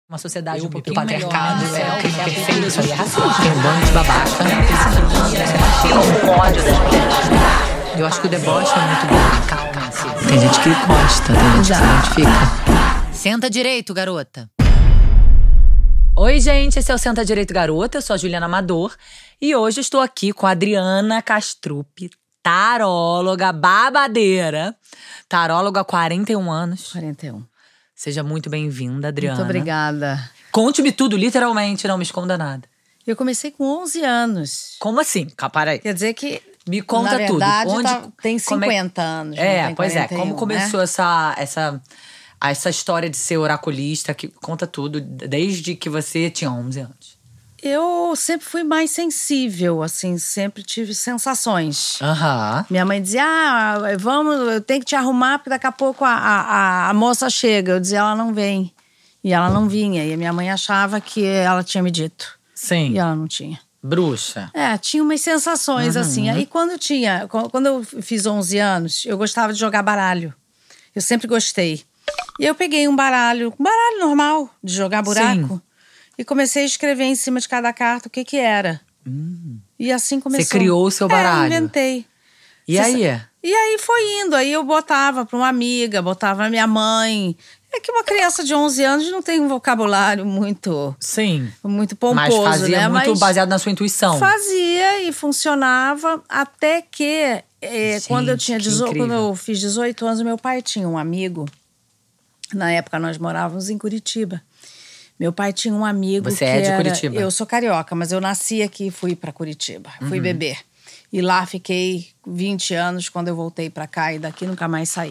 Uma sociedade um O pouquinho patriarcado melhor, é o crime perfeito, isso aí é racismo. Tem um bando de babaca. Tem um ódio das mulheres. Eu acho que o deboche é muito bom. Calma-se. Tem gente que gosta, tem gente que se identifica. Senta direito, garota. Oi, gente, esse é o Senta Direito Garota, eu sou a Juliana Amador e hoje estou aqui com a Adriana Castrup, taróloga babadeira, taróloga há 41 anos. 41. Seja muito bem-vinda, Adriana. Muito obrigada. Conte-me tudo, literalmente, não me esconda nada. Eu comecei com 11 anos. Como assim? Para aí. Quer dizer que, Me conta na verdade, tudo. tem como 50 anos. É, não tem pois 41, como começou né? essa história de ser oraculista? Conta tudo, desde que você tinha 11 anos. Eu sempre fui mais sensível, assim, sempre tive sensações. Aham. Minha mãe dizia, vamos, eu tenho que te arrumar porque daqui a pouco a moça chega. Eu dizia, ela não vem. E ela não vinha. E a minha mãe achava que ela tinha me dito. Sim. E ela não tinha. Bruxa. Tinha umas sensações, assim. Aí quando eu fiz 11 anos, eu gostava de jogar baralho. Eu sempre gostei. E eu peguei um baralho normal, de jogar buraco. Sim. E comecei a escrever em cima de cada carta o que era. E assim começou. Você criou o seu baralho? Inventei. E aí? E aí foi indo. Aí eu botava para uma amiga, botava na minha mãe. É que uma criança de 11 anos não tem um vocabulário muito Sim. pomposo, Mas fazia né? muito baseado na sua intuição. Fazia e funcionava até que quando eu tinha que incrível. quando eu fiz 18 anos, meu pai tinha um amigo. Na época nós morávamos em Curitiba. Meu pai tinha um amigo Você é de Curitiba? Eu sou carioca, mas eu nasci aqui e fui para Curitiba. Fui beber. E lá fiquei 20 anos quando eu voltei para cá e daqui nunca mais saí.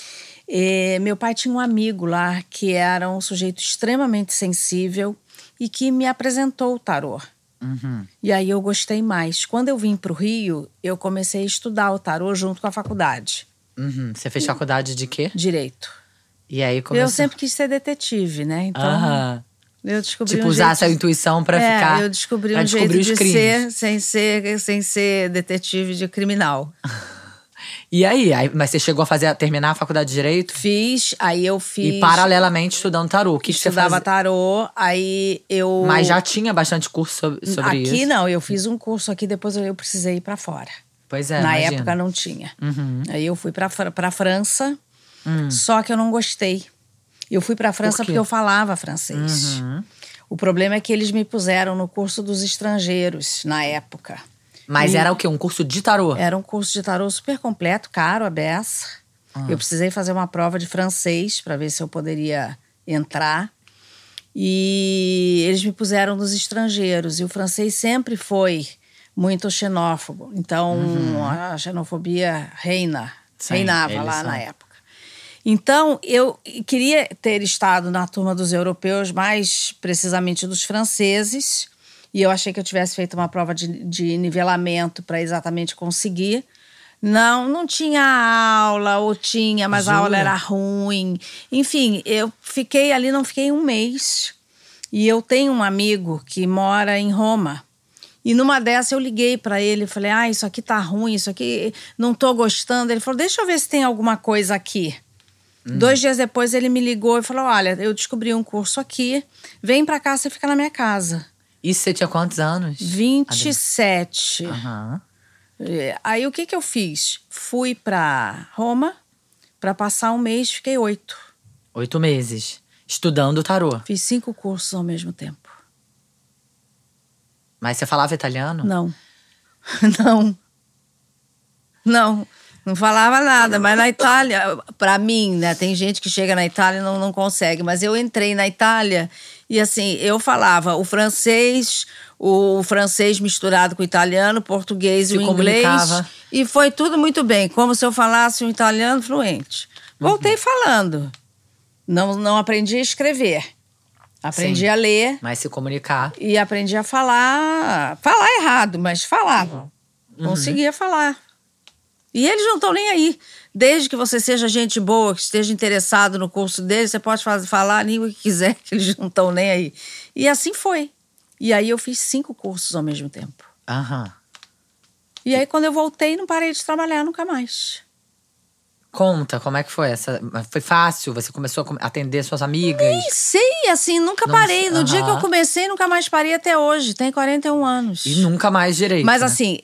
Meu pai tinha um amigo lá que era um sujeito extremamente sensível e que me apresentou o tarô. E aí eu gostei mais. Quando eu vim para o Rio, eu comecei a estudar o tarô junto com a faculdade. Você fez faculdade de quê? Direito. E aí começou. Eu sempre quis ser detetive, né? Então eu descobri tipo, um usar jeito essa intuição pra ficar. eu descobri pra um jeito descobrir os de crimes. ser sem ser detetive de criminal. E aí? Mas você chegou a terminar a faculdade de Direito? Fiz, aí eu fiz. E paralelamente estudando tarô. O que você Estudava fazia? tarô, aí eu. Mas já tinha bastante curso sobre isso? Aqui não, eu fiz um curso aqui, depois eu precisei ir pra fora. Pois é, Na imagina. época não tinha. Aí eu fui pra França, só que eu não gostei. Eu fui pra França Por quê? porque eu falava francês. O problema é que eles me puseram no curso dos estrangeiros na época. Mas era o quê? Um curso de tarô? Era um curso de tarô super completo, caro, a beça. Eu precisei fazer uma prova de francês para ver se eu poderia entrar. E eles me puseram nos estrangeiros. E o francês sempre foi muito xenófobo. Então, a xenofobia reinava eles lá são. na época. Então, eu queria ter estado na turma dos europeus, mais precisamente dos franceses. E eu achei que eu tivesse feito uma prova de nivelamento para exatamente conseguir. Não tinha aula, ou tinha, mas a aula era ruim. Enfim, eu fiquei ali, não fiquei um mês. E eu tenho um amigo que mora em Roma. E numa dessa eu liguei para ele e falei, isso aqui tá ruim, isso aqui não tô gostando. Ele falou, deixa eu ver se tem alguma coisa aqui. 2 dias depois ele me ligou e falou, olha, eu descobri um curso aqui, vem para cá, você fica na minha casa. Isso você tinha quantos anos? 27. Aí o que eu fiz? Fui para Roma para passar um mês, fiquei 8. 8 meses. Estudando tarô. Fiz 5 cursos ao mesmo tempo. Mas você falava italiano? Não. Não falava nada, mas na Itália, para mim, né, tem gente que chega na Itália e não consegue, mas eu entrei na Itália e assim, eu falava o francês misturado com o italiano, o português e o inglês, comunicava. E foi tudo muito bem, como se eu falasse um italiano fluente. Voltei falando, não aprendi a escrever, aprendi a ler. Mas se comunicar. E aprendi a falar errado, mas falava, conseguia falar. E eles não estão nem aí. Desde que você seja gente boa, que esteja interessado no curso deles, você pode falar a língua que quiser, que eles não estão nem aí. E assim foi. E aí eu fiz 5 cursos ao mesmo tempo. E aí quando eu voltei, não parei de trabalhar nunca mais. Conta, como é que foi essa? Foi fácil? Você começou a atender suas amigas? Nem sei, assim, nunca parei. No dia que eu comecei, nunca mais parei até hoje. Tenho 41 anos. E nunca mais direito, Mas né? assim,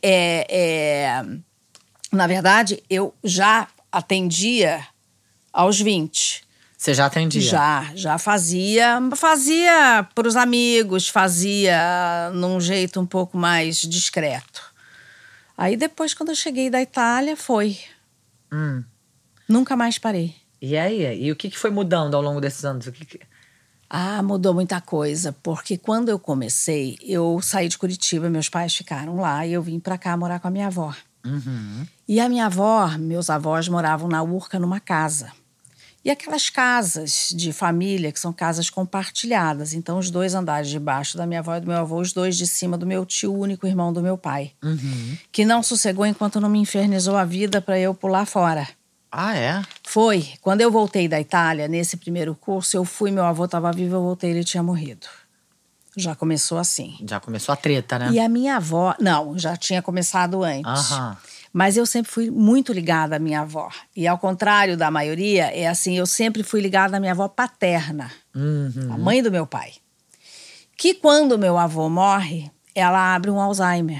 na verdade, eu já atendia aos 20. Você já atendia? Já fazia. Fazia pros amigos, fazia num jeito um pouco mais discreto. Aí depois, quando eu cheguei da Itália, foi. Nunca mais parei. E aí? E o que foi mudando ao longo desses anos? Mudou muita coisa, porque quando eu comecei, eu saí de Curitiba, meus pais ficaram lá e eu vim pra cá morar com a minha avó. E a minha avó, meus avós moravam na Urca numa casa. E aquelas casas de família, que são casas compartilhadas. Então, os 2 andares de baixo da minha avó e do meu avô, os 2 de cima do meu tio, o único irmão do meu pai. Que não sossegou enquanto não me infernizou a vida pra eu pular fora. Ah, é? Foi. Quando eu voltei da Itália, nesse primeiro curso, eu fui, meu avô estava vivo, eu voltei, ele tinha morrido. Já começou assim. Já começou a treta, né? E a minha avó... Não, já tinha começado antes. Aham. Mas eu sempre fui muito ligada à minha avó. E ao contrário da maioria, é assim, eu sempre fui ligada à minha avó paterna. A mãe do meu pai. Que quando meu avô morre, ela abre um Alzheimer.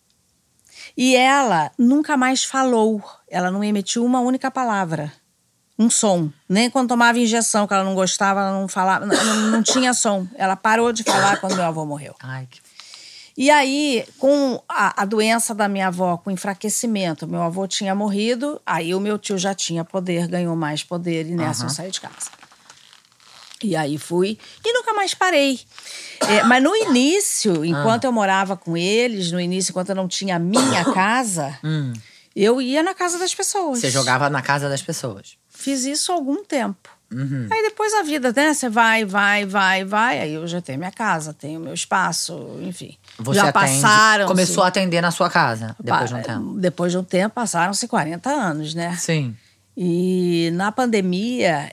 E ela nunca mais falou. Ela não emitiu uma única palavra. Um som. Nem quando tomava injeção, que ela não gostava, ela não falava. Não tinha som. Ela parou de falar quando meu avô morreu. Ai, que... E aí, com a doença da minha avó, com enfraquecimento, meu avô tinha morrido, aí o meu tio já tinha poder, ganhou mais poder, e nessa eu saí de casa. E aí fui, e nunca mais parei. Mas no início, enquanto eu morava com eles, no início, enquanto eu não tinha a minha casa, eu ia na casa das pessoas. Você jogava na casa das pessoas? Fiz isso há algum tempo. Aí depois a vida, né? Você vai. Aí eu já tenho minha casa, tenho meu espaço, enfim. Você já passaram. Começou a atender na sua casa, depois de um tempo? Depois de um tempo, passaram-se 40 anos, né? Sim. E na pandemia,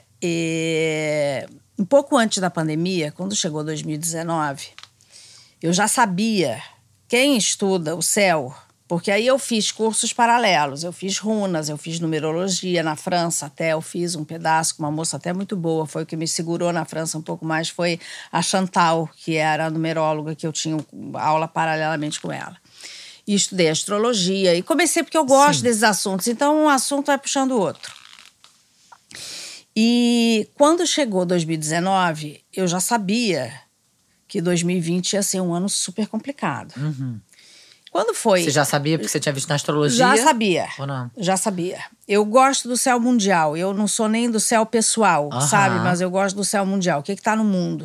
um pouco antes da pandemia, quando chegou 2019, eu já sabia, quem estuda o céu, porque aí eu fiz cursos paralelos, eu fiz runas, eu fiz numerologia na França até, eu fiz um pedaço com uma moça até muito boa, foi o que me segurou na França um pouco mais, foi a Chantal, que era a numeróloga, que eu tinha aula paralelamente com ela. E estudei astrologia, e comecei porque eu gosto desses assuntos, então um assunto vai puxando o outro. E quando chegou 2019, eu já sabia que 2020 ia ser um ano super complicado. Quando foi? Você já sabia porque você tinha visto na astrologia? Já sabia. Ou não? Já sabia. Eu gosto do céu mundial. Eu não sou nem do céu pessoal, sabe? Mas eu gosto do céu mundial. O que está no mundo?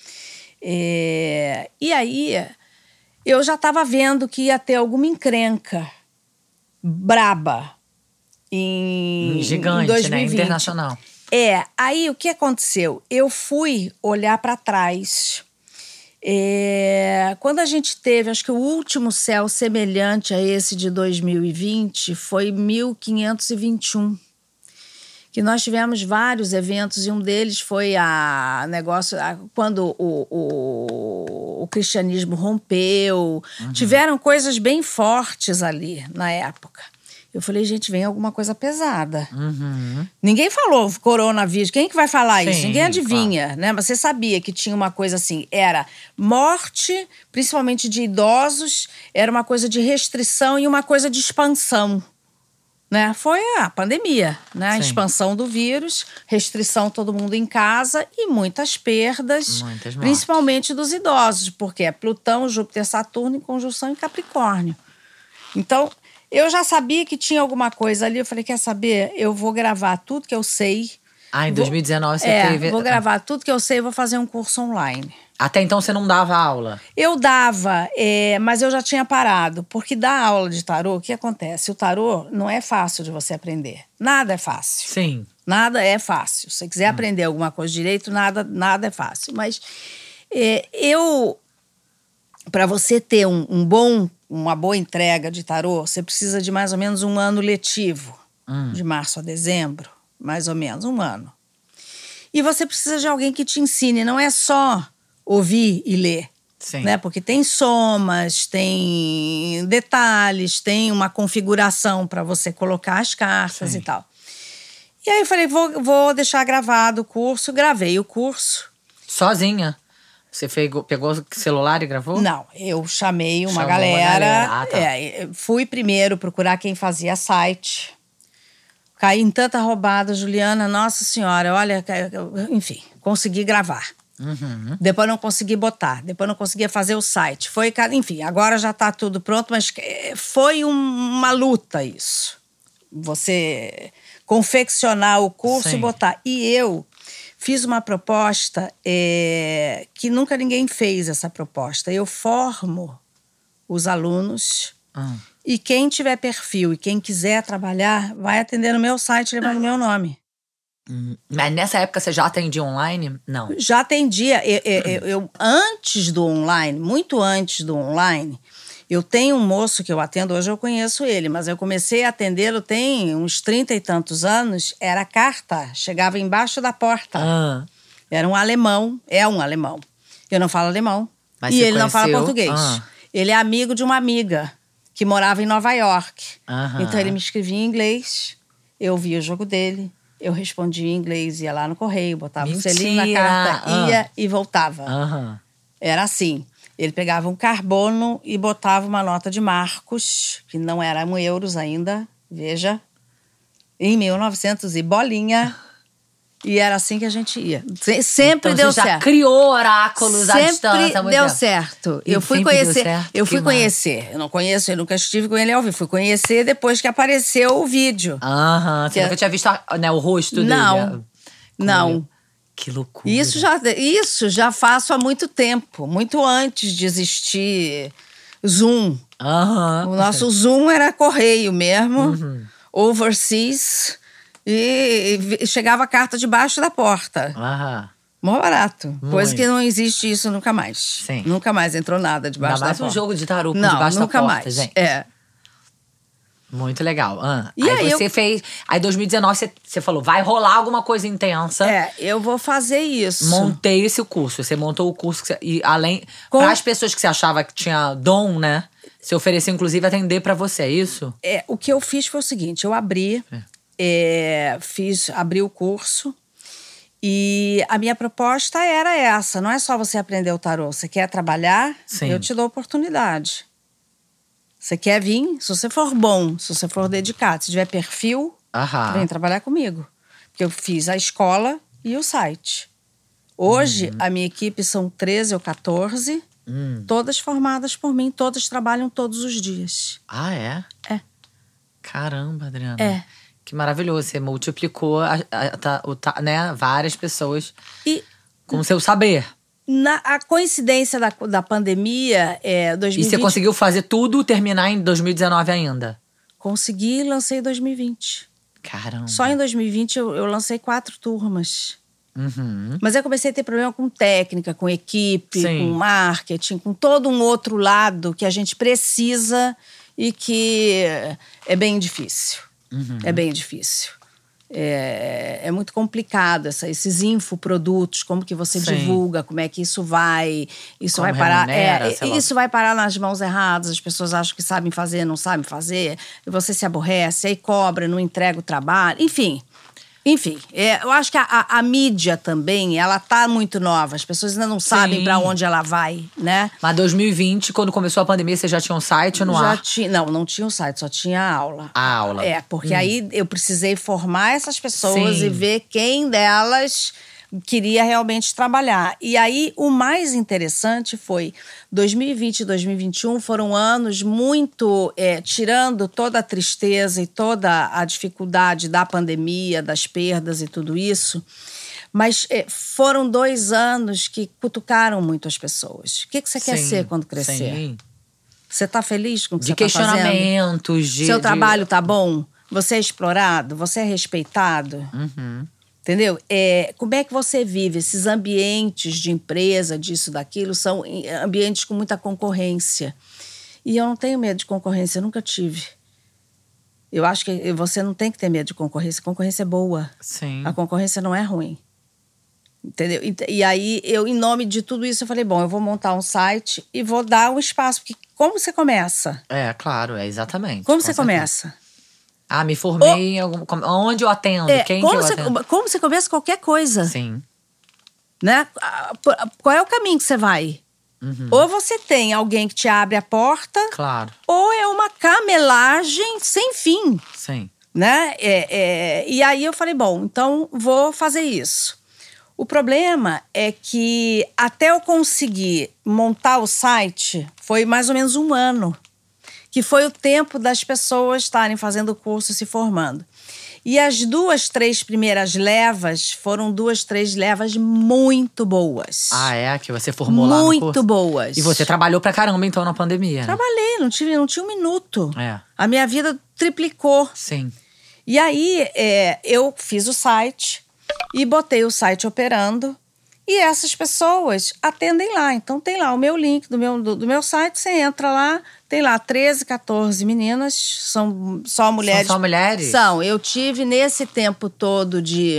E aí, eu já estava vendo que ia ter alguma encrenca braba Gigante, em 2020. né? Internacional. Aí o que aconteceu? Eu fui olhar para trás. Quando a gente teve, acho que o último céu semelhante a esse de 2020 foi 1521, que nós tivemos vários eventos e um deles foi quando o cristianismo rompeu. Tiveram coisas bem fortes ali na época. Eu falei, gente, vem alguma coisa pesada. Ninguém falou coronavírus. Quem que vai falar isso? Ninguém adivinha, né? Mas você sabia que tinha uma coisa assim, era morte, principalmente de idosos, era uma coisa de restrição e uma coisa de expansão, né? Foi a pandemia, né? A expansão do vírus, restrição todo mundo em casa e muitas perdas, principalmente dos idosos, porque é Plutão, Júpiter, Saturno em conjunção em Capricórnio. Então, eu já sabia que tinha alguma coisa ali. Eu falei, quer saber? Eu vou gravar tudo que eu sei. Em 2019 você teve... vou gravar tudo que eu sei e vou fazer um curso online. Até então você não dava aula? Eu dava, mas eu já tinha parado. Porque dar aula de tarô, o que acontece? O tarô não é fácil de você aprender. Nada é fácil. Sim. Nada é fácil. Se você quiser aprender alguma coisa direito, nada é fácil. Mas para você ter uma boa entrega de tarô, você precisa de mais ou menos um ano letivo. De março a dezembro, mais ou menos, um ano. E você precisa de alguém que te ensine, não é só ouvir e ler. Sim. Né? Porque tem somas, tem detalhes, tem uma configuração para você colocar as cartas e tal. E aí eu falei, vou deixar gravado o curso. Gravei o curso. Sozinha? Você pegou o celular e gravou? Não, eu chamei uma Chamou galera. Ah, tá. Fui primeiro procurar quem fazia site. Caí em tanta roubada, Juliana, nossa senhora, olha, enfim, consegui gravar. Depois não consegui botar, depois não conseguia fazer o site. Enfim, agora já tá tudo pronto, mas foi uma luta isso. Você confeccionar o curso Sim. e botar. E eu fiz uma proposta que nunca ninguém fez essa proposta. Eu formo os alunos e quem tiver perfil e quem quiser trabalhar vai atender no meu site levando o meu nome. Mas nessa época você já atendia online? Não. Já atendia. Eu antes do online, muito antes do online, eu tenho um moço que eu atendo, hoje eu conheço ele, mas eu comecei a atendê-lo tem uns 30 e tantos anos, era carta, chegava embaixo da porta. Era um alemão, é um alemão. Eu não falo alemão. Mas e você ele não fala conheceu? português. Ele é amigo de uma amiga que morava em Nova York. Então ele me escrevia em inglês, eu via o jogo dele, eu respondia em inglês, ia lá no correio, botava o selinho na carta, ia e voltava. Era assim. Ele pegava um carbono e botava uma nota de marcos, que não eram euros ainda, veja, em 1900 e bolinha. E era assim que a gente ia. Sempre então deu você já certo. criou oráculos à distância. Sempre deu certo. Eu fui conhecer. Eu não conheço, eu nunca estive com ele ao vivo. Fui conhecer depois que apareceu o vídeo. Você nunca tinha visto o rosto dele? Não. Que loucura. Isso já faço há muito tempo. Muito antes de existir Zoom. O nosso Zoom era correio mesmo. Overseas. E chegava a carta debaixo da porta. Mó barato. Muito. Coisa que não existe isso nunca mais. Sim. Nunca mais entrou nada debaixo da porta. Um jogo de tarô por debaixo da porta, nunca mais. gente. Muito legal. E aí você fez... Aí em 2019 você falou, vai rolar alguma coisa intensa. Eu vou fazer isso. Montei esse curso. Você montou o curso e além... Para as pessoas que você achava que tinha dom, né? Você ofereceu, inclusive, atender para você, é isso? O que eu fiz foi o seguinte, eu abri... abri o curso e a minha proposta era essa, não é só você aprender o tarô, você quer trabalhar, Sim. Eu te dou oportunidade. Você quer vir, se você for bom, se você for dedicado, se tiver perfil, vem trabalhar comigo. Porque eu fiz a escola e o site. Hoje, a minha equipe são 13 ou 14, todas formadas por mim, todas trabalham todos os dias. É? É. Caramba, Adriana. Que maravilhoso, você multiplicou né, várias pessoas com o seu saber. A coincidência da pandemia 2020... E você conseguiu fazer tudo, terminar em 2019 ainda? Consegui e lancei em 2020. Caramba. Só em 2020 eu lancei 4 turmas. Mas eu comecei a ter problema com técnica, com equipe, com marketing, com todo um outro lado que a gente precisa e que é bem difícil. É bem difícil. É muito complicado esses infoprodutos, como que você divulga, como é que isso vai... Isso como vai parar... isso vai parar nas mãos erradas, as pessoas acham que sabem fazer, não sabem fazer, e você se aborrece, aí cobra, não entrega o trabalho, enfim, eu acho que a mídia também, ela tá muito nova. As pessoas ainda não sabem para onde ela vai, né? Mas 2020, quando começou a pandemia, você já tinha um site no ar? Não tinha um site, só tinha a aula. A aula. Porque aí eu precisei formar essas pessoas e ver quem delas queria realmente trabalhar. E aí, o mais interessante foi 2020 e 2021 foram anos muito... tirando toda a tristeza e toda a dificuldade da pandemia, das perdas e tudo isso, mas foram 2 anos que cutucaram muito as pessoas. O que você quer ser quando crescer? Você está feliz com o que você está fazendo? De questionamentos. Seu trabalho está bom? Você é explorado? Você é respeitado? Entendeu? Como é que você vive? Esses ambientes de empresa, disso, daquilo, são ambientes com muita concorrência. E eu não tenho medo de concorrência, eu nunca tive. Eu acho que você não tem que ter medo de concorrência. A concorrência é boa. A concorrência não é ruim. Entendeu? E aí, em nome de tudo isso, eu falei, bom, eu vou montar um site e vou dar um espaço. Porque como você começa? Claro, exatamente. Como você começa? Ah, me formei em algum... Onde eu atendo? Quem que eu atendo? Como você começa qualquer coisa. Sim. Né? Qual é o caminho que você vai? Ou você tem alguém que te abre a porta, Claro. ou é uma camelagem sem fim. Sim. Né? E aí eu falei, bom, então vou fazer isso. O problema é que até eu conseguir montar o site, foi mais ou menos 1 ano. Que foi o tempo das pessoas estarem fazendo o curso e se formando. E as 2, 3 primeiras levas foram 2, 3 levas muito boas. Ah, é? Que você formou lá no curso? Muito boas. E você trabalhou pra caramba, então, na pandemia, né? Trabalhei, não tinha 1 minuto. É. A minha vida triplicou. Sim. E aí, eu fiz o site e botei o site operando. E essas pessoas atendem lá. Então, tem lá o meu link do meu site. Você entra lá, tem lá 13, 14 meninas. São só mulheres. São só mulheres? São. Eu tive nesse tempo todo de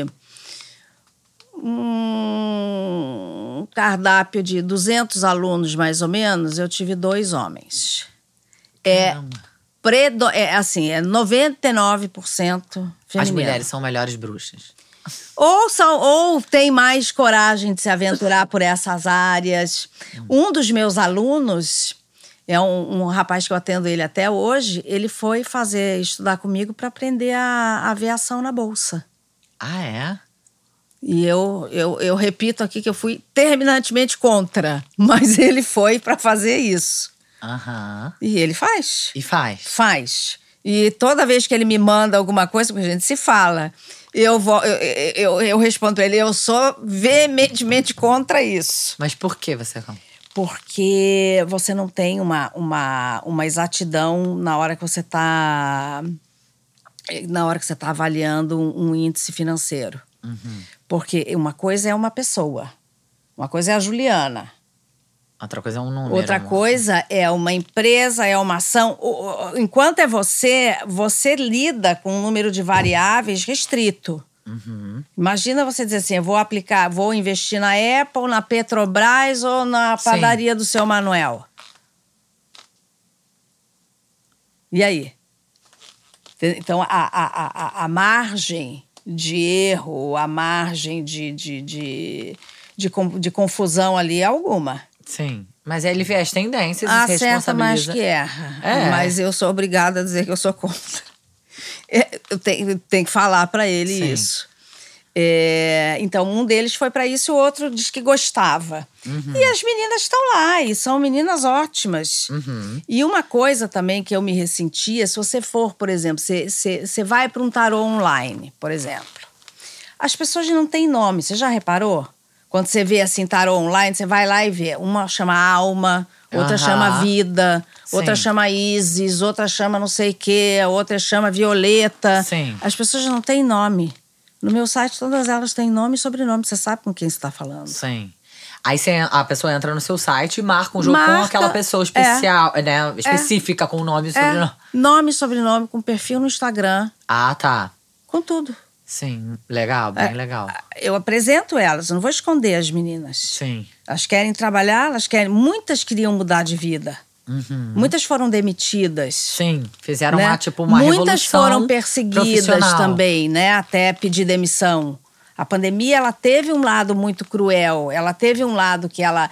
um cardápio de 200 alunos, mais ou menos. Eu tive 2 homens. Caramba. Assim, é 99% feminino. As mulheres são melhores bruxas. Ou tem mais coragem de se aventurar por essas áreas. Um dos meus alunos, é um rapaz que eu atendo ele até hoje, ele foi estudar comigo para aprender a aviação na bolsa. Ah, é? E eu repito aqui que eu fui terminantemente contra, mas ele foi para fazer isso. Aham. E ele faz. E faz? Faz. E toda vez que ele me manda alguma coisa, porque a gente se fala, eu respondo pra ele, eu sou veementemente contra isso. Mas por que você... Porque você não tem uma exatidão na hora que você está avaliando um índice financeiro. Porque uma coisa é uma pessoa, uma coisa é a Juliana. Outra coisa é um número. Outra coisa é uma empresa, é uma ação. Enquanto é você lida com um número de variáveis restrito. Imagina você dizer assim, eu vou investir na Apple, na Petrobras ou na padaria do seu Manuel. E aí? Então, a margem de erro, a margem de confusão ali é alguma. Sim, mas ele vê as tendências e se Acerta mais responsabiliza. que erra. Mas eu sou obrigada a dizer que eu sou contra. Eu tenho que falar para ele isso. Então, um deles foi para isso, o outro diz que gostava. E as meninas estão lá, e são meninas ótimas. E uma coisa também que eu me ressentia, se você for, por exemplo, você vai para um tarô online, por exemplo. As pessoas não têm nome, você já reparou? Quando você vê assim, tarô online, você vai lá e vê. Uma chama Alma, outra chama Vida, outra chama Isis, outra chama não sei o quê, outra chama Violeta. Sim. As pessoas não têm nome. No meu site, todas elas têm nome e sobrenome. Você sabe com quem você está falando. Sim. Aí a pessoa entra no seu site e marca um jogo com aquela pessoa especial, né? Específica, com nome e sobrenome. Nome e sobrenome, com perfil no Instagram. Ah, tá. Com tudo. Sim, legal, bem legal. Eu apresento elas, eu não vou esconder as meninas. Sim. Elas querem trabalhar, muitas queriam mudar de vida. Muitas foram demitidas. Sim, fizeram né? uma Muitas revolução foram perseguidas profissional. também, né? Até pedir demissão. A pandemia, ela teve um lado muito cruel. Ela teve um lado que ela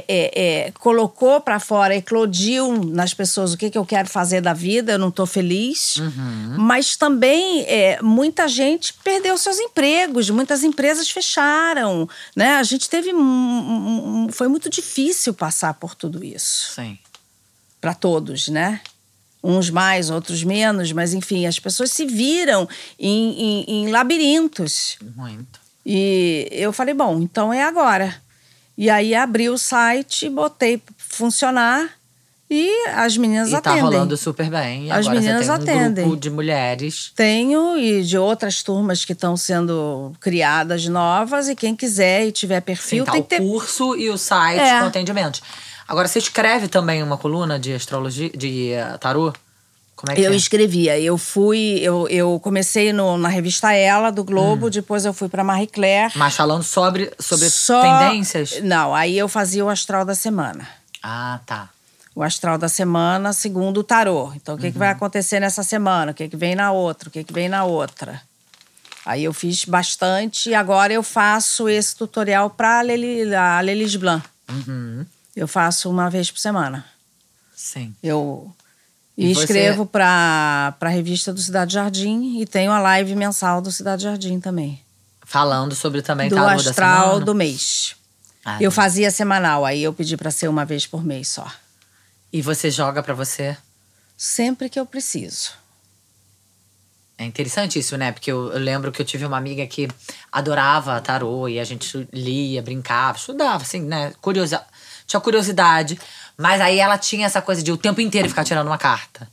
colocou para fora, eclodiu nas pessoas o que eu quero fazer da vida, eu não estou feliz. Mas também muita gente perdeu seus empregos, muitas empresas fecharam, né? A gente teve... foi muito difícil passar por tudo isso. Sim. Para todos, né? Uns mais, outros menos, mas enfim, as pessoas se viram em labirintos. Muito. E eu falei, bom, então é agora. E aí abri o site, botei funcionar e as meninas atendem. E tá rolando super bem. E as agora meninas você tem um atendem. grupo de mulheres. Tenho, e de outras turmas que estão sendo criadas novas. E quem quiser e tiver perfil, Sim, tem tá que ter... o curso e o site com atendimentos. Agora, você escreve também uma coluna de astrologia, de tarô? Como é que eu escrevia. Eu comecei na revista Ela, do Globo. Depois eu fui pra Marie Claire. Mas falando sobre tendências? Não, aí eu fazia o Astral da Semana. Ah, tá. o astral da semana segundo o tarô. Então, o que vai acontecer nessa semana? O que vem na outra? O que vem na outra? Aí eu fiz bastante e agora eu faço esse tutorial para a Lelis Blanc. Eu faço uma vez por semana. Sim. Eu E escrevo para a revista do Cidade Jardim e tenho a live mensal do Cidade Jardim também. Falando sobre também Do tarô da astral semana? do mês. Ah, Eu fazia semanal, aí eu pedi para ser uma vez por mês só. E você joga pra você? Sempre que eu preciso. É interessante isso, né? Porque eu lembro que eu tive uma amiga que adorava tarô e a gente lia, brincava, estudava, assim, né? Tinha curiosidade. Mas aí ela tinha essa coisa de o tempo inteiro ficar tirando uma carta.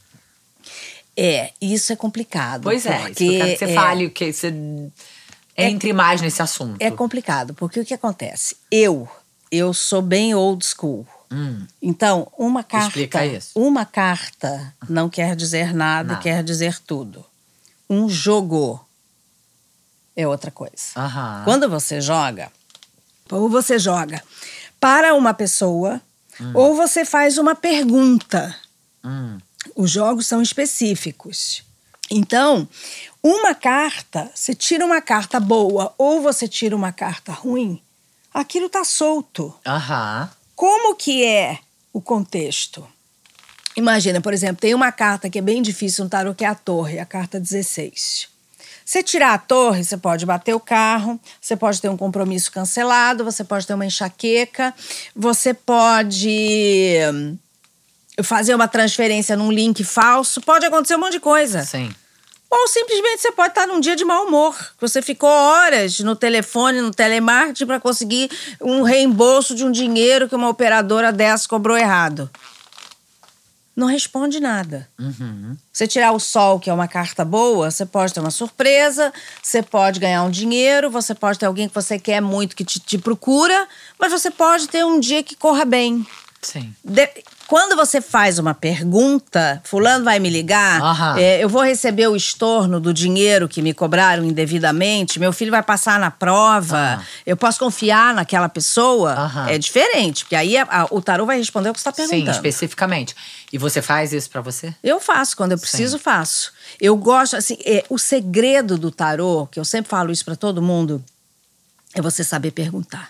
Isso é complicado. Pois é, isso que eu quero que você fale, que você entre mais nesse assunto. É complicado, porque o que acontece? Eu sou bem old school. Então, Explica isso. Uma carta não quer dizer nada, quer dizer tudo. Um jogo é outra coisa. Quando você joga, ou você joga para uma pessoa, ou você faz uma pergunta. Os jogos são específicos. Então, uma carta, você tira uma carta boa ou você tira uma carta ruim, aquilo tá solto. Como que é o contexto? Imagina, por exemplo, tem uma carta que é bem difícil no tarô, que é a Torre, a carta 16. Você tirar a Torre, você pode bater o carro, você pode ter um compromisso cancelado, você pode ter uma enxaqueca, você pode fazer uma transferência num link falso, pode acontecer um monte de coisa. Sim. Ou simplesmente você pode estar num dia de mau humor. Você ficou horas no telefone, no telemarketing, para conseguir um reembolso de um dinheiro que uma operadora dessa cobrou errado. Não responde nada. Você tirar o Sol, que é uma carta boa, você pode ter uma surpresa, você pode ganhar um dinheiro, você pode ter alguém que você quer muito que te procura, mas você pode ter um dia que corra bem. Sim. Quando você faz uma pergunta, fulano vai me ligar, eu vou receber o estorno do dinheiro que me cobraram indevidamente, meu filho vai passar na prova, eu posso confiar naquela pessoa, é diferente, porque aí o tarô vai responder o que você está perguntando. Sim, especificamente. E você faz isso pra você? Eu faço, quando eu preciso, faço. Eu gosto, assim, o segredo do tarô, que eu sempre falo isso pra todo mundo, é você saber perguntar.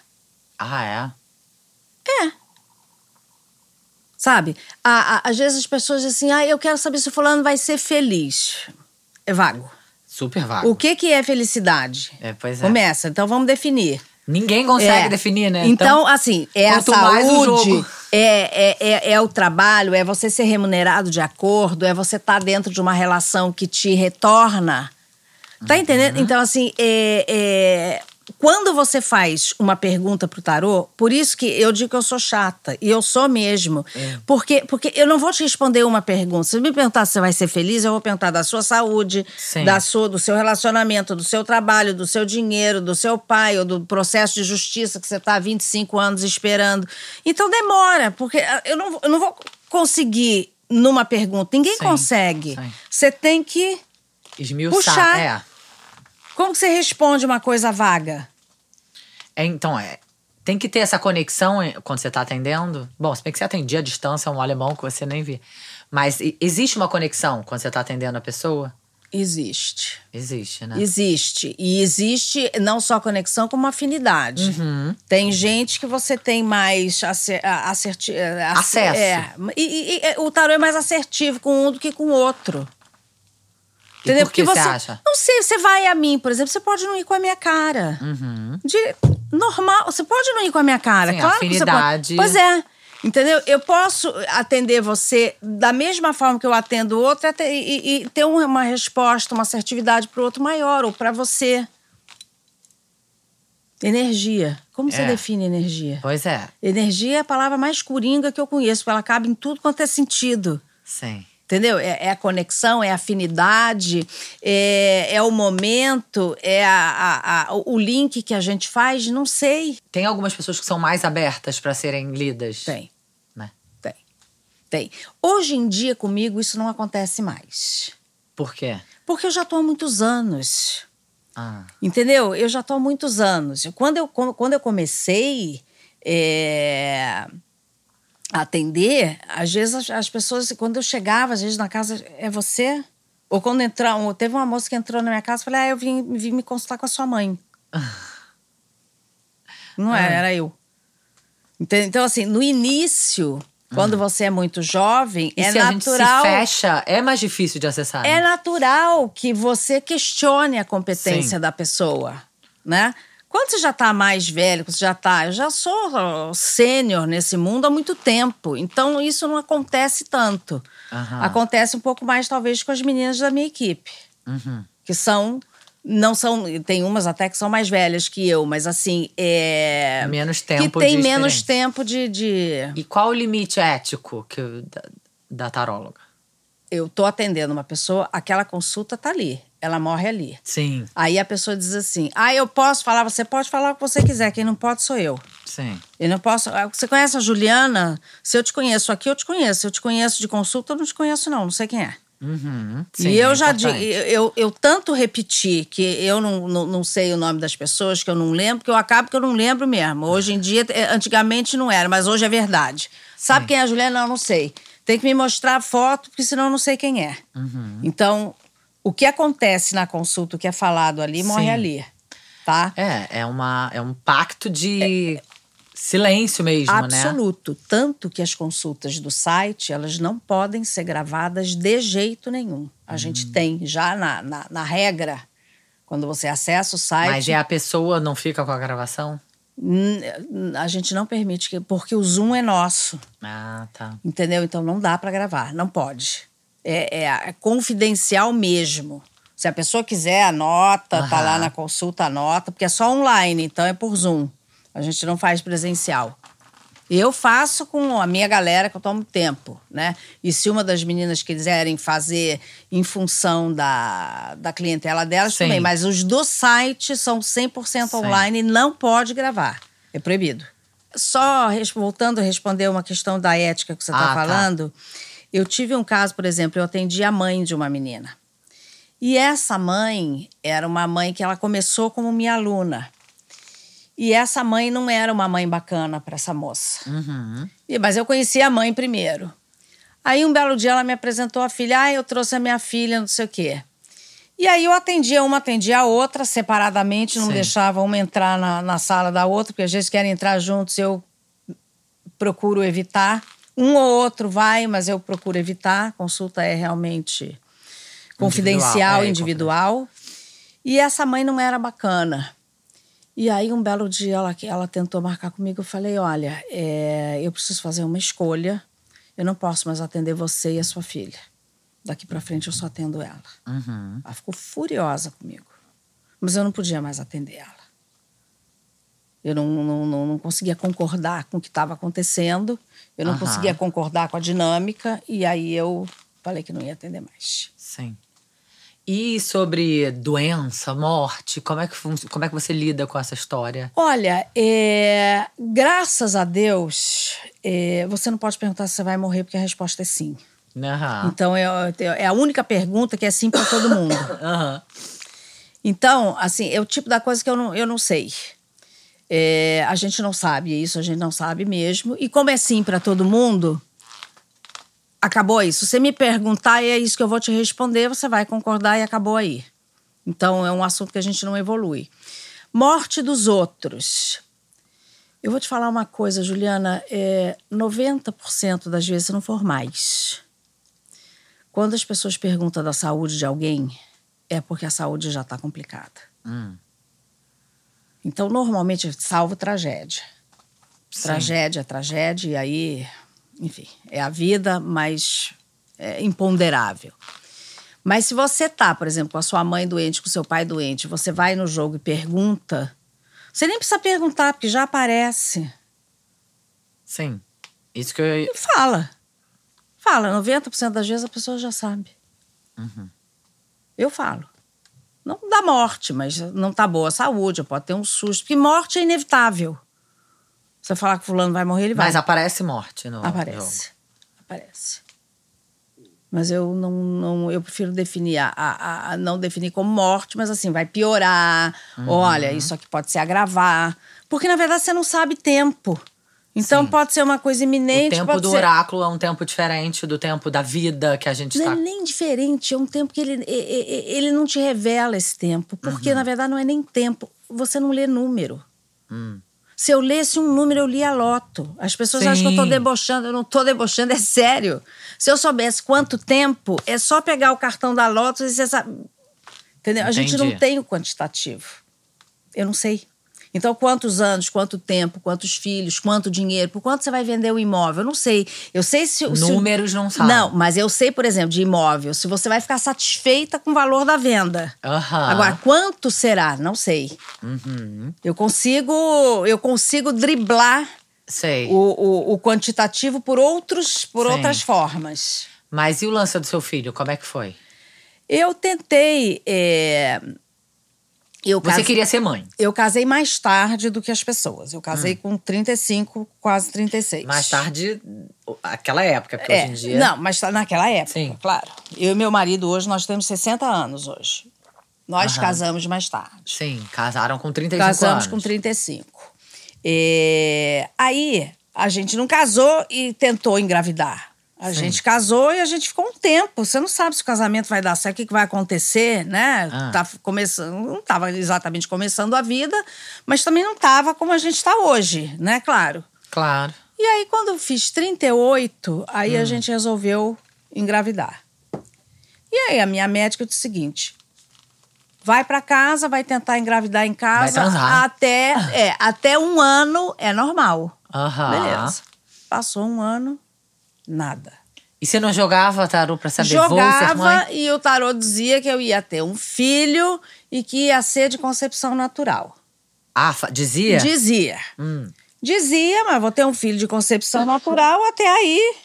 Sabe? Às vezes as pessoas dizem assim, eu quero saber se o fulano vai ser feliz. É vago. Super vago. O que é felicidade? Pois é. Começa, então vamos definir. Ninguém consegue definir, né? Então, assim, a quanto mais o saúde, jogo. é o trabalho, é você ser remunerado de acordo, é você estar dentro de uma relação que te retorna. Tá entendendo? Então, assim, quando você faz uma pergunta pro tarô, por isso que eu digo que eu sou chata, e eu sou mesmo. Porque eu não vou te responder uma pergunta. Se me perguntar se você vai ser feliz, eu vou perguntar da sua saúde, do seu relacionamento, do seu trabalho, do seu dinheiro, do seu pai, ou do processo de justiça que você tá há 25 anos esperando. Então demora, porque eu não vou conseguir numa pergunta. Ninguém consegue. Você tem que esmiuçar, puxar. Como que você responde uma coisa vaga? Então, tem que ter essa conexão quando você tá atendendo. Bom, se bem que você atendia à distância um alemão que você nem vê. Mas existe uma conexão quando você tá atendendo a pessoa? Existe. Existe, né? Existe. E existe não só conexão, como afinidade. Tem gente que você tem mais acesso. E o tarô é mais assertivo com um do que com o outro. Entendeu? Por que você acha? Não sei, você vai a mim, por exemplo, você pode não ir com a minha cara. Normal, você pode não ir com a minha cara. Sim, claro afinidade. Que você pode. Pois é. Entendeu? Eu posso atender você da mesma forma que eu atendo o outro e ter uma resposta, uma assertividade pro outro maior, ou pra você. Energia. Como você define energia? Pois é. Energia é a palavra mais coringa que eu conheço, porque ela cabe em tudo quanto é sentido. Sim. Entendeu? É a conexão, é a afinidade, é o momento, o link que a gente faz, não sei. Tem algumas pessoas que são mais abertas pra serem lidas? Tem. Né? Tem. Hoje em dia, comigo, isso não acontece mais. Por quê? Porque eu já tô há muitos anos. Entendeu? Eu já tô há muitos anos. Quando eu comecei... atender, às vezes as pessoas, quando eu chegava, às vezes na casa, é você? Ou quando teve uma moça que entrou na minha casa, eu falei, eu vim me consultar com a sua mãe. Não era eu. Então, assim, no início, quando você é muito jovem, E é se natural. a gente se fecha, é mais difícil de acessar. Né? É natural que você questione a competência Sim. da pessoa, né? Quando você já tá mais velho, eu já sou sênior nesse mundo há muito tempo, então isso não acontece tanto. Acontece um pouco mais, talvez, com as meninas da minha equipe, que não são, tem umas até que são mais velhas que eu, mas assim, menos tempo que tem de menos experiência. tempo de... E qual o limite ético da taróloga? Eu tô atendendo uma pessoa, aquela consulta tá ali, ela morre ali. Sim. Aí a pessoa diz assim, eu posso falar, você pode falar o que você quiser, quem não pode sou eu. Sim. Eu não posso. Você conhece a Juliana? Se eu te conheço aqui, eu te conheço. Se eu te conheço de consulta, eu não te conheço, não sei quem é. Sim, E eu é já importante. eu tanto repeti que eu não sei o nome das pessoas, que eu não lembro, que eu acabo que eu não lembro mesmo. Hoje em dia, antigamente não era, mas hoje é verdade. Sabe quem é a Juliana? Não sei. Tem que me mostrar a foto, porque senão eu não sei quem é. Então, o que acontece na consulta, o que é falado ali, morre Sim. ali. Tá? É um pacto de silêncio mesmo, Absoluto. Tanto que as consultas do site, elas não podem ser gravadas de jeito nenhum. A gente tem já na regra, quando você acessa o site... Mas a pessoa não fica com a gravação? A gente não permite, porque o Zoom é nosso. Ah, tá. Entendeu? Então não dá para gravar, não pode. É confidencial mesmo. Se a pessoa quiser, anota, tá lá na consulta, anota, porque é só online, então é por Zoom. A gente não faz presencial. Eu faço com a minha galera, que eu tomo tempo, né? E se uma das meninas quiserem fazer em função da clientela delas, também. Mas os do site são 100% online e não pode gravar. É proibido. Só voltando a responder uma questão da ética que você está falando, eu tive um caso, por exemplo, eu atendi a mãe de uma menina. E essa mãe era uma mãe que ela começou como minha aluna. E essa mãe não era uma mãe bacana para essa moça. Mas eu conheci a mãe primeiro. Aí um belo dia ela me apresentou a filha. Eu trouxe a minha filha, não sei o quê. E aí eu atendia uma, atendia a outra separadamente. Não deixava uma entrar na sala da outra, porque às vezes querem entrar juntos, eu procuro evitar. Um ou outro vai, mas eu procuro evitar. A consulta é realmente confidencial, individual. E essa mãe não era bacana. E aí, um belo dia, ela tentou marcar comigo. Eu falei, olha, eu preciso fazer uma escolha. Eu não posso mais atender você e a sua filha. Daqui pra frente, eu só atendo ela. Ela ficou furiosa comigo. Mas eu não podia mais atender ela. Eu não conseguia concordar com o que estava acontecendo. Eu não conseguia concordar com a dinâmica. E aí, eu falei que não ia atender mais. Sim. E sobre doença, morte, como é que você lida com essa história? Olha, graças a Deus, você não pode perguntar se você vai morrer, porque a resposta é sim. Então, é a única pergunta que é sim para todo mundo. Então, assim, é o tipo da coisa que eu não sei. A gente não sabe isso, a gente não sabe mesmo. E como é sim para todo mundo... Acabou aí. Se você me perguntar e é isso que eu vou te responder, você vai concordar e acabou aí. Então, é um assunto que a gente não evolui. Morte dos outros. Eu vou te falar uma coisa, Juliana. 90% das vezes, se não for mais, quando as pessoas perguntam da saúde de alguém, é porque a saúde já está complicada. Então, normalmente, salvo tragédia. Tragédia, e aí... Enfim, é a vida, mas é imponderável. Mas se você tá, por exemplo, com a sua mãe doente, com o seu pai doente, você vai no jogo e pergunta, você nem precisa perguntar, porque já aparece. Sim. Isso que eu... E fala. 90% das vezes a pessoa já sabe. Eu falo. Não dá morte, mas não tá boa a saúde, pode ter um susto, porque morte é inevitável. Você falar que fulano vai morrer, ele vai. Mas aparece morte no jogo. Aparece. Mas eu eu prefiro definir, não definir como morte, mas assim, vai piorar. Olha, isso aqui pode se agravar. Porque, na verdade, você não sabe tempo. Então Sim. pode ser uma coisa O iminente, tempo pode do ser... oráculo é um tempo diferente do tempo da vida que a gente Não está. é nem diferente, é um tempo que ele não te revela esse tempo. Porque, na verdade, não é nem tempo. Você não lê número. Se eu lesse um número, eu lia loto. As pessoas acham que eu estou Sim. debochando. Eu não estou debochando, é sério. Se eu soubesse quanto tempo, é só pegar o cartão da loto e você sabe... Entendeu? A gente não Entendi. tem o quantitativo. Eu não sei. Então, quantos anos, quanto tempo, quantos filhos, quanto dinheiro, por quanto você vai vender o imóvel? Eu não sei. Eu sei se... Números não sabem. Não, mas eu sei, por exemplo, de imóvel, se você vai ficar satisfeita com o valor da venda. Aham. Agora, quanto será? Não sei. Eu consigo driblar Sei. o quantitativo por outras formas. Mas e o lance do seu filho? Como é que foi? Eu tentei... Você queria ser mãe. Eu casei mais tarde do que as pessoas. Eu casei com 35, quase 36. Mais tarde, aquela época, porque hoje em dia... Não, mas naquela época, Sim. claro. Eu e meu marido hoje, nós temos 60 anos hoje. Nós casamos mais tarde. Sim, casaram com 35 Casamos anos. com 35. Aí, a gente não casou e tentou engravidar. A gente casou e a gente ficou um tempo. Você não sabe se o casamento vai dar certo, o que vai acontecer, né? Tá começando, não estava exatamente começando a vida, mas também não estava como a gente está hoje, né? Claro. Claro. E aí, quando eu fiz 38, aí a gente resolveu engravidar. E aí, a minha médica disse o seguinte... Vai para casa, vai tentar engravidar em casa. Vai transar. Até 1 ano é normal. Aham. Beleza. Passou 1 ano, nada. E você não jogava tarô pra saber, vou ser Jogava mãe? e o tarô dizia que eu ia ter um filho e que ia ser de concepção natural. Ah, dizia? Dizia. Dizia, mas vou ter um filho de concepção natural até aí.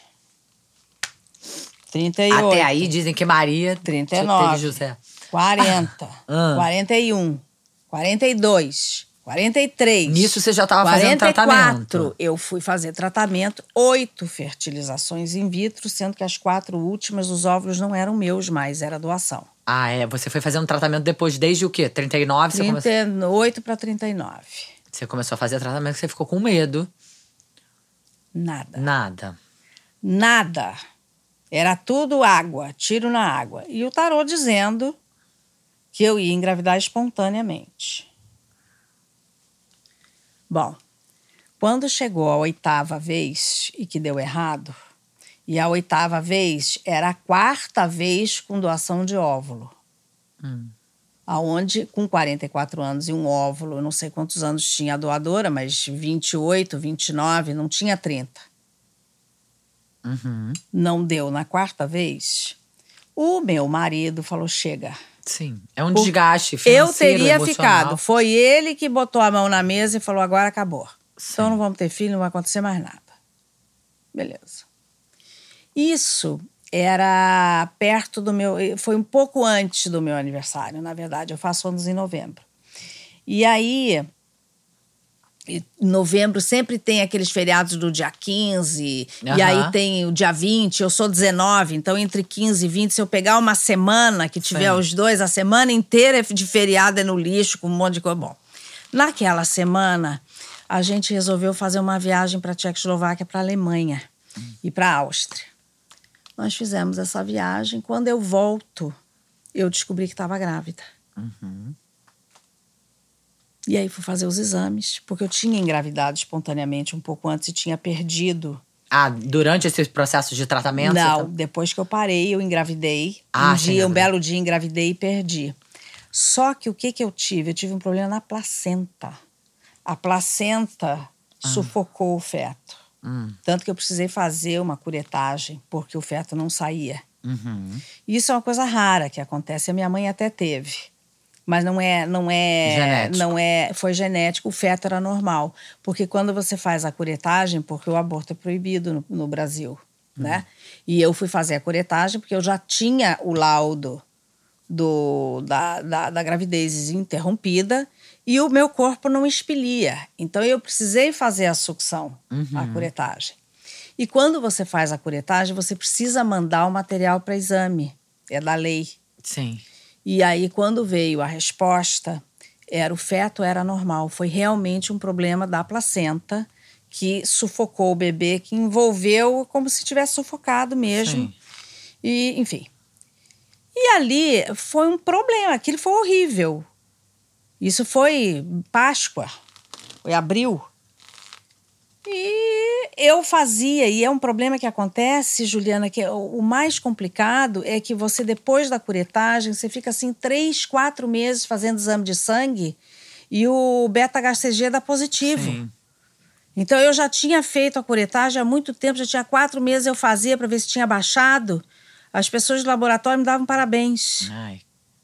38. Até aí dizem que Maria 39. teve José. 40, 41, 42, 43. Nisso você já estava fazendo tratamento. Eu fui fazer tratamento, 8 fertilizações in vitro, sendo que as 4 últimas, os óvulos não eram meus mais, era doação. Ah, é. Você foi fazendo tratamento depois, desde o quê? 39? 38 para 39. Você começou a fazer tratamento, você ficou com medo. Nada. Nada. Era tudo água, tiro na água. E o tarô dizendo que eu ia engravidar espontaneamente. Bom, quando chegou a 8ª vez e que deu errado, e a 8ª vez era a 4ª vez com doação de óvulo. Aonde, com 44 anos e um óvulo, eu não sei quantos anos tinha a doadora, mas 28, 29, não tinha 30. Não deu na 4ª vez, o meu marido falou, chega. Sim, é um desgaste financeiro, Eu teria emocional. ficado. Foi ele que botou a mão na mesa e falou, agora acabou. Então não vamos ter filho, não vai acontecer mais nada. Beleza. Isso era perto do meu... Foi um pouco antes do meu aniversário, na verdade. Eu faço anos em novembro. E aí... Em novembro sempre tem aqueles feriados do dia 15, e aí tem o dia 20, eu sou 19, então entre 15 e 20, se eu pegar uma semana que tiver os dois, a semana inteira de feriado é no lixo, com um monte de coisa. Bom, naquela semana, a gente resolveu fazer uma viagem para a Tchecoslováquia, para a Alemanha e para a Áustria. Nós fizemos essa viagem, quando eu volto, eu descobri que estava grávida. E aí fui fazer os exames, porque eu tinha engravidado espontaneamente um pouco antes e tinha perdido. Ah, durante esse processo de tratamento? Não, depois que eu parei, eu engravidei. Um belo dia engravidei e perdi. Só que o que eu tive? Eu tive um problema na placenta. A placenta sufocou o feto. Tanto que eu precisei fazer uma curetagem, porque o feto não saía. Isso é uma coisa rara que acontece. A minha mãe até teve. Mas não é genético. Foi genético, o feto era normal. Porque quando você faz a curetagem, porque o aborto é proibido no Brasil, né? E eu fui fazer a curetagem porque eu já tinha o laudo da gravidez interrompida e o meu corpo não expelia. Então eu precisei fazer a sucção, a curetagem. E quando você faz a curetagem, você precisa mandar o material para exame. É da lei. Sim. E aí, quando veio a resposta, o feto era normal. Foi realmente um problema da placenta que sufocou o bebê, que envolveu como se tivesse sufocado mesmo. Sim. E, enfim. E ali foi um problema, aquilo foi horrível. Isso foi Páscoa, foi abril. E eu fazia, e é um problema que acontece, Juliana, que o mais complicado é que você, depois da curetagem, você fica assim 3, 4 meses fazendo exame de sangue e o beta-HCG dá positivo. Sim. Então, eu já tinha feito a curetagem há muito tempo, já tinha 4 meses eu fazia para ver se tinha baixado. As pessoas do laboratório me davam parabéns. Ai.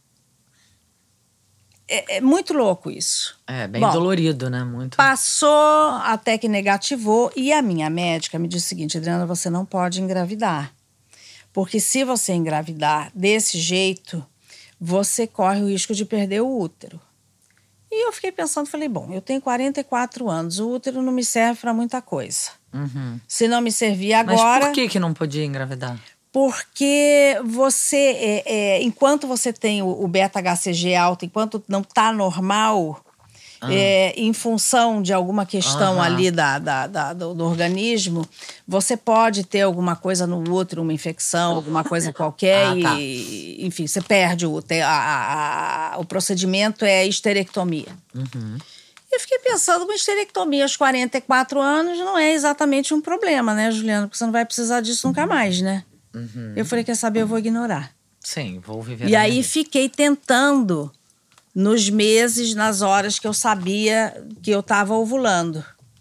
É muito louco isso. É, bem Bom, dolorido, né? Muito. Passou até que negativou e a minha médica me disse o seguinte: Adriana, você não pode engravidar. Porque se você engravidar desse jeito, você corre o risco de perder o útero. E eu fiquei pensando, falei, bom, eu tenho 44 anos, o útero não me serve para muita coisa. Uhum. Se não me servir Mas agora... por que não podia engravidar? Porque você, enquanto você tem o beta-HCG alto, enquanto não está normal, em função de alguma questão ali do organismo, você pode ter alguma coisa no útero, uma infecção, alguma coisa qualquer, tá. e, enfim, você perde o procedimento é a histerectomia. Uhum. Eu fiquei pensando, uma histerectomia aos 44 anos não é exatamente um problema, né, Juliana? Porque você não vai precisar disso nunca mais, né? Uhum. Eu falei, quer saber, eu vou ignorar. Sim, vou viver. E aí fiquei tentando nos meses, nas horas que eu sabia que eu estava ovulando.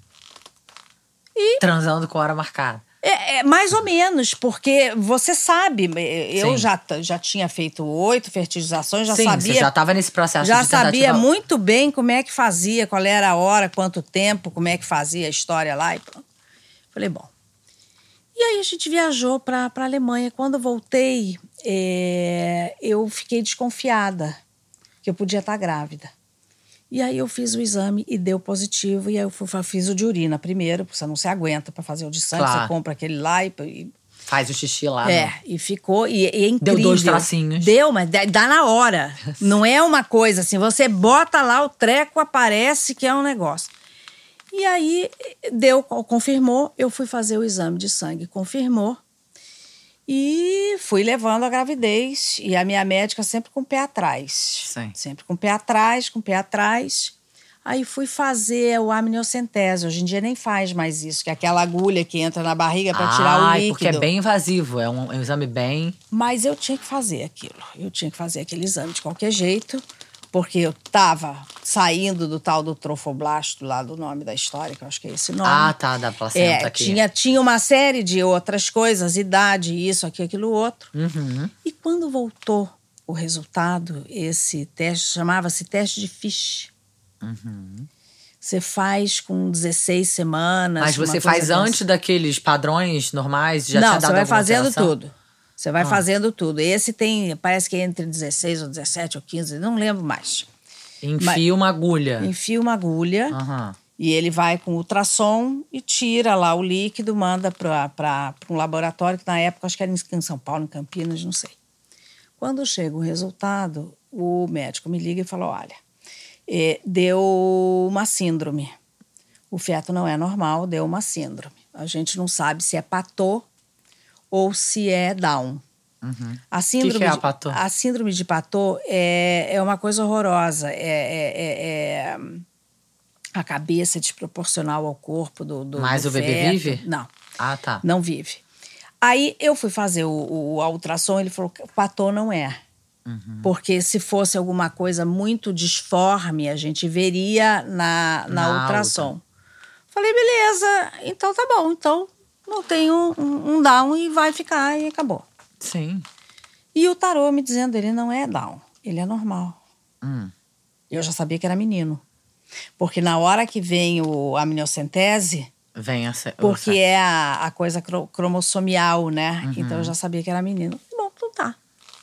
Transando com hora marcada. Mais ou menos, porque você sabe, eu Sim. já tinha feito 8 fertilizações, já Sim, sabia. você já estava nesse processo Já de tentativa. sabia muito bem como é que fazia, qual era a hora, quanto tempo, como é que fazia a história lá. E pronto. Falei, bom. E aí a gente viajou para a Alemanha. Quando eu voltei, eu fiquei desconfiada que eu podia estar grávida. E aí eu fiz o exame e deu positivo. E aí eu fiz o de urina primeiro, porque você não se aguenta para fazer o de sangue. Claro. Você compra aquele lá e Faz o xixi lá. Né? e ficou. E é incrível. Deu 2 tracinhos. Deu, mas dá na hora. Não é uma coisa assim. Você bota lá, o treco aparece que é um negócio. E aí confirmou, eu fui fazer o exame de sangue, confirmou. E fui levando a gravidez. E a minha médica sempre com o pé atrás. Sim. Sempre com o pé atrás, com o pé atrás. Aí fui fazer o amniocentese. Hoje em dia nem faz mais isso, que é aquela agulha que entra na barriga para tirar o líquido. Porque é bem invasivo, é um exame bem... Mas eu tinha que fazer aquilo. Eu tinha que fazer aquele exame de qualquer jeito, porque eu estava saindo do tal do trofoblasto, lá do nome da história, que eu acho que é esse nome. Ah, tá, da placenta aqui. Tinha uma série de outras coisas, idade, isso, aquilo, outro. Uhum. E quando voltou o resultado, esse teste chamava-se teste de Fish. Uhum. Você faz com 16 semanas. Mas você faz antes daqueles padrões normais? Já não, tinha dado você vai alguma fazendo alteração? tudo. Você vai fazendo tudo. Esse tem, parece que é entre 16 ou 17 ou 15, não lembro mais. Enfia uma agulha. Enfia uma agulha e ele vai com ultrassom e tira lá o líquido, manda para um laboratório que na época acho que era em São Paulo, em Campinas, não sei. Quando chega o resultado, o médico me liga e fala, olha, deu uma síndrome. O feto não é normal, deu uma síndrome. A gente não sabe se é Patau ou se é Down. Uhum. A síndrome, que é a Patau? A síndrome de Patau é uma coisa horrorosa. A cabeça desproporcional ao corpo do Mas do o bebê feto. vive? Não. Ah, tá. Não vive. Aí eu fui fazer a ultrassom, ele falou que Patau não é. Uhum. Porque se fosse alguma coisa muito disforme, a gente veria na ultrassom. Falei, beleza, então tá bom. Então não tem um Down e vai ficar e acabou. Sim. E o tarô me dizendo, ele não é Down, ele é normal. Eu já sabia que era menino. Porque na hora que vem a amniocentese, vem porque é a coisa cromossomial, né? Uhum. Então eu já sabia que era menino. Bom, então tá.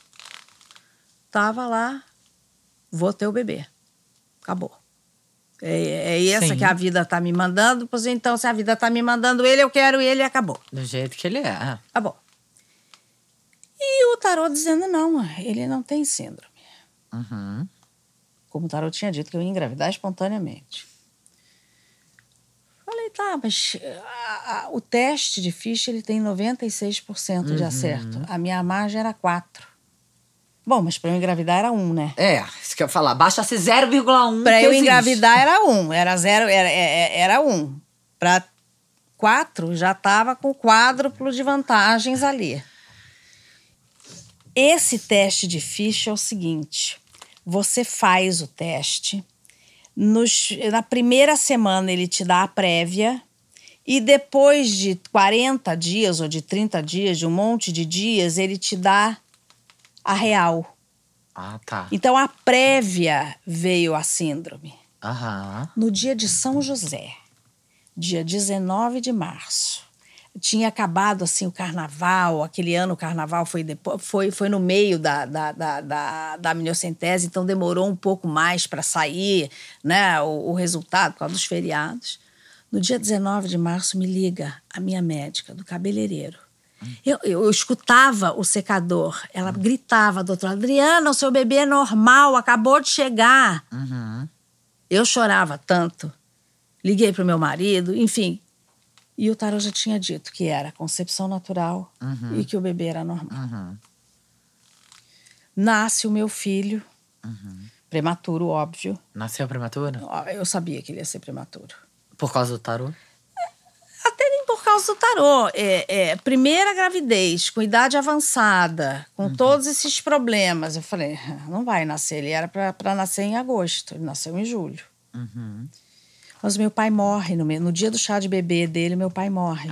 Tava lá, vou ter o bebê. Acabou. É essa Sim. que a vida tá me mandando. Pois então, se a vida tá me mandando ele, eu quero ele e acabou. Do jeito que ele é. Acabou. E o tarô dizendo, não, ele não tem síndrome. Uhum. Como o tarô tinha dito que eu ia engravidar espontaneamente. Falei, tá, mas o teste de Fischer, ele tem 96% de acerto. A minha margem era 4. Bom, mas para eu engravidar era 1, né? Isso que eu ia falar. Bastasse 0,1 Para que eu existe. engravidar era 1. Era 0, era 1. Para 4, já estava com quádruplo de vantagens ali. Esse teste de Fischer é o seguinte. Você faz o teste. Na primeira semana ele te dá a prévia e depois de 40 dias ou de 30 dias, de um monte de dias, ele te dá a real. Ah, tá. Então a prévia veio a síndrome. Aham. No dia de São José, dia 19 de março. Tinha acabado assim o carnaval, aquele ano o carnaval foi no meio da minocentese, então demorou um pouco mais para sair, né, o resultado por causa dos feriados. No dia 19 de março me liga a minha médica do cabeleireiro. Eu escutava o secador, ela gritava, doutora Adriana, o seu bebê é normal, acabou de chegar. Eu chorava tanto, liguei para o meu marido, enfim. E o tarô já tinha dito que era concepção natural e que o bebê era normal. Nasce o meu filho, prematuro, óbvio. Nasceu prematuro? Eu sabia que ele ia ser prematuro. Por causa do tarô? Até nem por causa do tarô. Primeira gravidez, com idade avançada, com todos esses problemas. Eu falei, não vai nascer. Ele era para nascer em agosto, ele nasceu em julho. Mas meu pai morre, no dia do chá de bebê dele, meu pai morre.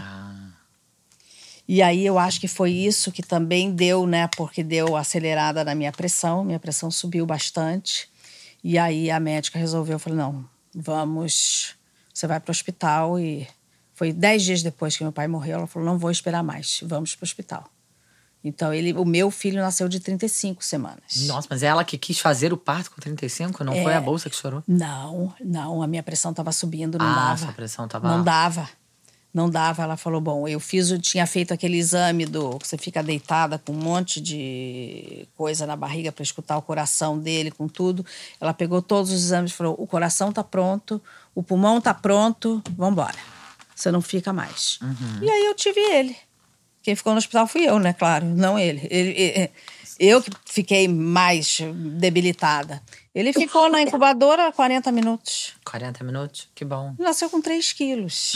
E aí eu acho que foi isso que também deu, né? Porque deu acelerada na minha pressão subiu bastante. E aí a médica resolveu, eu falei, não, você vai para o hospital. E foi 10 dias depois que meu pai morreu, ela falou, não vou esperar mais, vamos para o hospital. Então, o meu filho nasceu de 35 semanas. Nossa, mas é ela que quis fazer o parto com 35? Não foi a bolsa que chorou? Não, a minha pressão estava subindo, não dava. Sua pressão estava... Não dava. Ela falou, bom, tinha feito aquele exame que você fica deitada com um monte de coisa na barriga para escutar o coração dele, com tudo. Ela pegou todos os exames e falou, o coração tá pronto, o pulmão tá pronto, vambora. Você não fica mais. E aí eu tive ele. Quem ficou no hospital fui eu, né? Claro, não ele. Eu que fiquei mais debilitada. Ele ficou na incubadora 40 minutos. 40 minutos? Que bom. Nasceu com 3 quilos.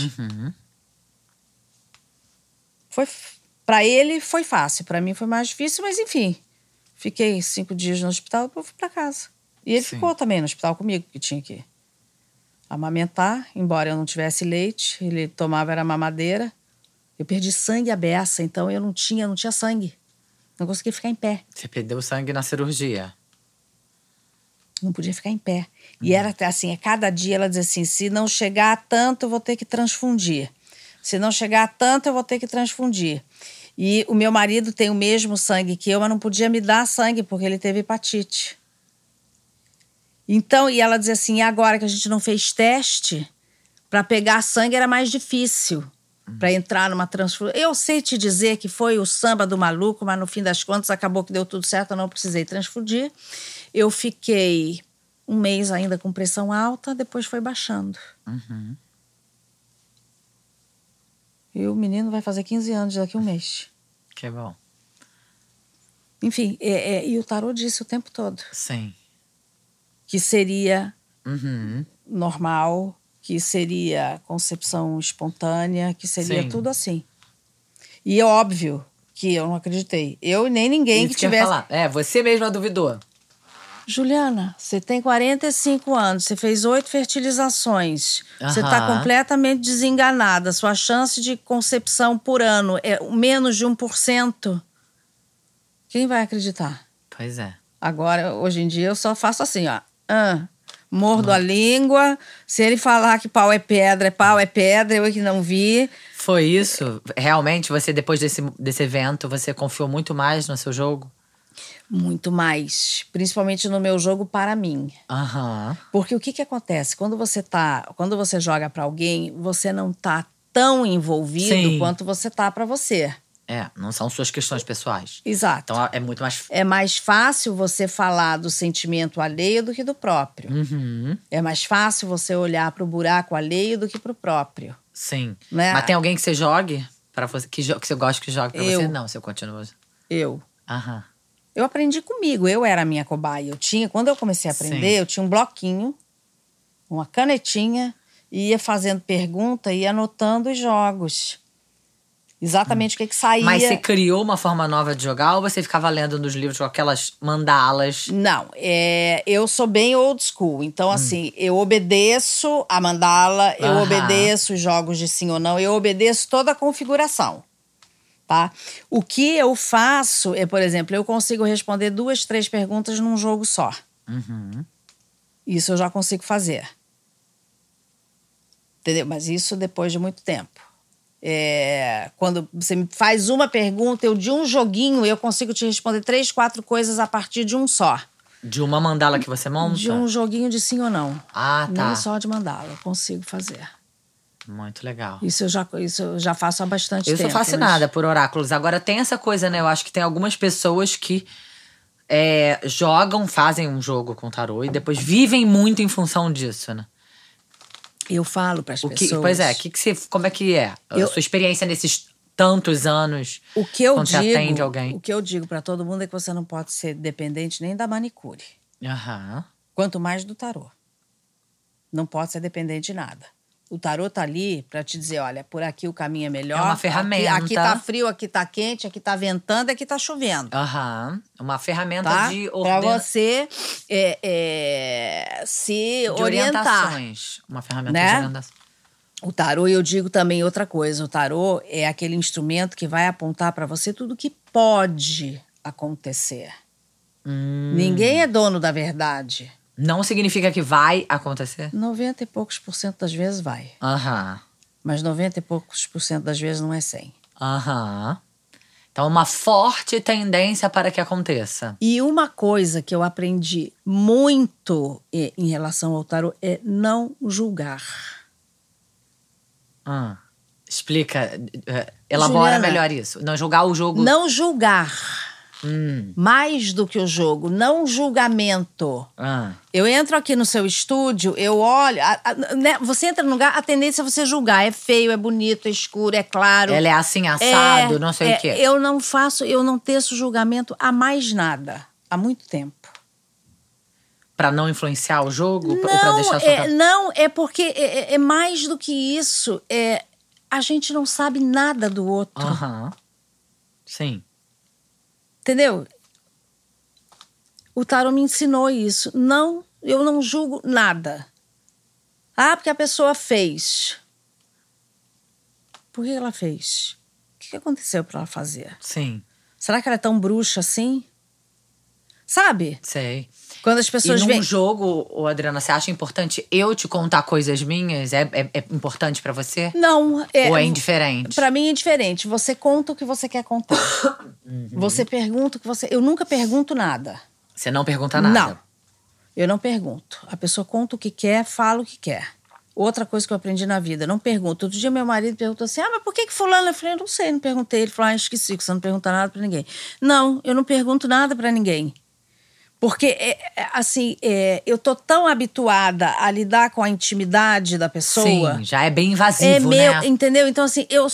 Pra ele foi fácil, pra mim foi mais difícil, mas enfim. Fiquei 5 dias no hospital, depois fui pra casa. E ele ficou também no hospital comigo, que tinha que amamentar, embora eu não tivesse leite. Ele tomava, era mamadeira. Eu perdi sangue à beça, então eu não tinha sangue. Não conseguia ficar em pé. Você perdeu sangue na cirurgia? Não podia ficar em pé. E era assim, a cada dia ela dizia assim, se não chegar a tanto, eu vou ter que transfundir. Se não chegar a tanto, eu vou ter que transfundir. E o meu marido tem o mesmo sangue que eu, mas não podia me dar sangue, porque ele teve hepatite. Então, e ela dizia assim, e agora que a gente não fez teste, para pegar sangue era mais difícil. Para entrar numa transfusão. Eu sei te dizer que foi o samba do maluco, mas no fim das contas acabou que deu tudo certo, eu não precisei transfundir. Eu fiquei 1 mês ainda com pressão alta, depois foi baixando. E o menino vai fazer 15 anos daqui a 1 mês. Que bom. Enfim, e o tarô disse o tempo todo. Sim. Que seria normal, que seria concepção espontânea, que seria tudo assim. E é óbvio que eu não acreditei. Eu nem ninguém que tivesse... Falar. Você mesma duvidou. Juliana, você tem 45 anos, você fez 8 fertilizações, você está completamente desenganada, sua chance de concepção por ano é menos de 1%. Quem vai acreditar? Pois é. Agora, hoje em dia, eu só faço assim, ó. Mordo a língua. Se ele falar que pau é pedra, eu que não vi. Foi isso? Realmente, você, depois desse evento, você confiou muito mais no seu jogo? Muito mais. Principalmente no meu jogo para mim. Porque o que acontece? Quando você joga para alguém, você não tá tão envolvido quanto você tá para você. Não são suas questões pessoais. Exato. Então é muito mais... É mais fácil você falar do sentimento alheio do que do próprio. É mais fácil você olhar para o buraco alheio do que para o próprio. Sim. Né? Mas tem alguém que você jogue? Pra você, que você gosta que jogue pra você? Não, você continua. Eu. Aham. Eu aprendi comigo, eu era a minha cobaia. Quando eu comecei a aprender, eu tinha um bloquinho, uma canetinha, e ia fazendo pergunta e anotando os jogos. Exatamente o que saía. Mas você criou uma forma nova de jogar ou você ficava lendo nos livros com aquelas mandalas? Não, eu sou bem old school. Então, assim, eu obedeço a mandala, eu obedeço os jogos de sim ou não, eu obedeço toda a configuração. Tá? O que eu faço é, por exemplo, eu consigo responder 2, 3 perguntas num jogo só. Isso eu já consigo fazer. Entendeu? Mas isso depois de muito tempo. Quando você me faz uma pergunta, de um joguinho, eu consigo te responder 3, 4 coisas a partir de um só. De uma mandala que você monta? De um joguinho de sim ou não. Ah, tá. Nem só de mandala, eu consigo fazer. Muito legal. Isso eu já faço há bastante tempo. Eu sou fascinada por oráculos. Agora tem essa coisa, né? Eu acho que tem algumas pessoas que jogam, fazem um jogo com tarô e depois vivem muito em função disso, né? Eu falo para as pessoas. Pois é, como é que é? A sua experiência nesses tantos anos quando você atende alguém? O que eu digo para todo mundo é que você não pode ser dependente nem da manicure. Quanto mais do tarô. Não pode ser dependente de nada. O tarô tá ali para te dizer, olha, por aqui o caminho é melhor. É uma ferramenta. Aqui tá frio, aqui tá quente, aqui tá ventando, aqui tá chovendo. Uma ferramenta de para você se orientar. Orientações. Uma ferramenta né? de orientação. O tarô, eu digo também outra coisa. O tarô é aquele instrumento que vai apontar para você tudo que pode acontecer. Ninguém é dono da verdade. Não significa que vai acontecer? 90 e poucos % das vezes vai. Mas 90 e poucos % das vezes não é 100. Então, uma forte tendência para que aconteça. E uma coisa que eu aprendi muito em relação ao tarô é não julgar. Explica, elabora Juliana, melhor isso. Não julgar o jogo. Não julgar. Mais do que o jogo, não julgamento. Eu entro aqui no seu estúdio, eu olho. Né, você entra no lugar, a tendência é você julgar. É feio, é bonito, é escuro, é claro. Ela é assim, assado, não sei o quê. Eu não teço julgamento a mais nada. Há muito tempo. Pra não influenciar o jogo? Não, ou pra deixar sua... não, é porque é mais do que isso. A gente não sabe nada do outro. Sim. Entendeu? O tarô me ensinou isso. Eu não julgo nada. Porque a pessoa fez. Por que ela fez? O que aconteceu para ela fazer? Sim. Será que ela é tão bruxa assim? Sabe? Sei. Quando as pessoas num veem... jogo, Adriana, você acha importante eu te contar coisas minhas? É importante pra você? Não. Ou é indiferente? Pra mim é indiferente. Você conta o que você quer contar. Você pergunta o que você... Eu nunca pergunto nada. Você não pergunta nada? Não. Eu não pergunto. A pessoa conta o que quer, fala o que quer. Outra coisa que eu aprendi na vida, não pergunto. Outro dia meu marido perguntou assim, mas por que fulano? Eu falei, não sei, não perguntei. Ele falou, esqueci que você não pergunta nada pra ninguém. Não, eu não pergunto nada pra ninguém. Porque, eu tô tão habituada a lidar com a intimidade da pessoa. Sim, já é bem invasivo, né? Entendeu? Então, assim, eu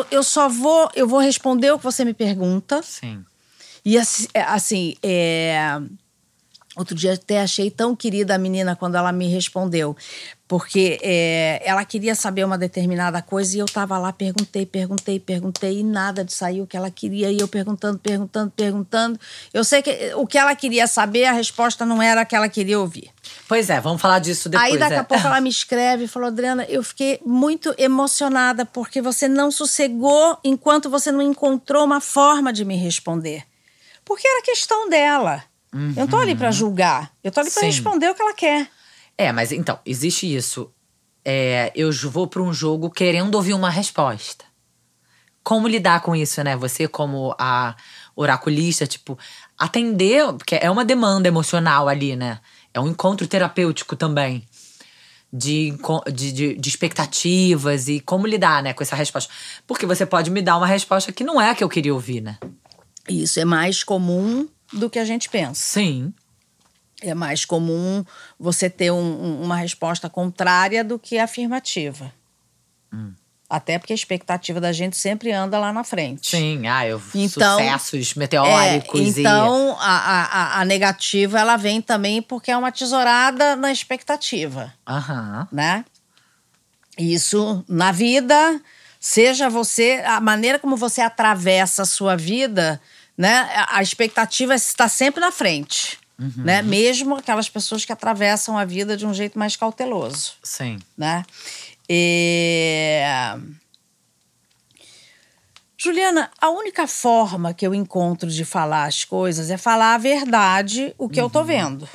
vou responder o que você me pergunta. Sim. E, assim, outro dia até achei tão querida a menina quando ela me respondeu. Porque ela queria saber uma determinada coisa e eu tava lá, perguntei e nada de sair o que ela queria. E eu perguntando. Eu sei que o que ela queria saber, a resposta não era a que ela queria ouvir. Pois é, vamos falar disso depois. Aí daqui a pouco ela me escreve e falou, Adriana, eu fiquei muito emocionada porque você não sossegou enquanto você não encontrou uma forma de me responder. Porque era questão dela. Eu não tô ali pra julgar, eu tô ali pra responder o que ela quer. Mas então, existe isso. Eu vou pra um jogo querendo ouvir uma resposta. Como lidar com isso, né? Você como a oraculista, atender, porque é uma demanda emocional ali, né? É um encontro terapêutico também. De expectativas e como lidar, né, com essa resposta. Porque você pode me dar uma resposta que não é a que eu queria ouvir, né? Isso é mais comum do que a gente pensa. Sim. É mais comum você ter uma resposta contrária do que afirmativa. Até porque a expectativa da gente sempre anda lá na frente. Sim, Então, sucessos meteóricos. Então, a negativa, ela vem também porque é uma tesourada na expectativa. Aham. Né? Isso, na vida, seja você… A maneira como você atravessa a sua vida, né? A expectativa está sempre na frente. Né? Mesmo aquelas pessoas que atravessam a vida de um jeito mais cauteloso. Sim. Né? Juliana, a única forma que eu encontro de falar as coisas é falar a verdade, o que eu tô vendo.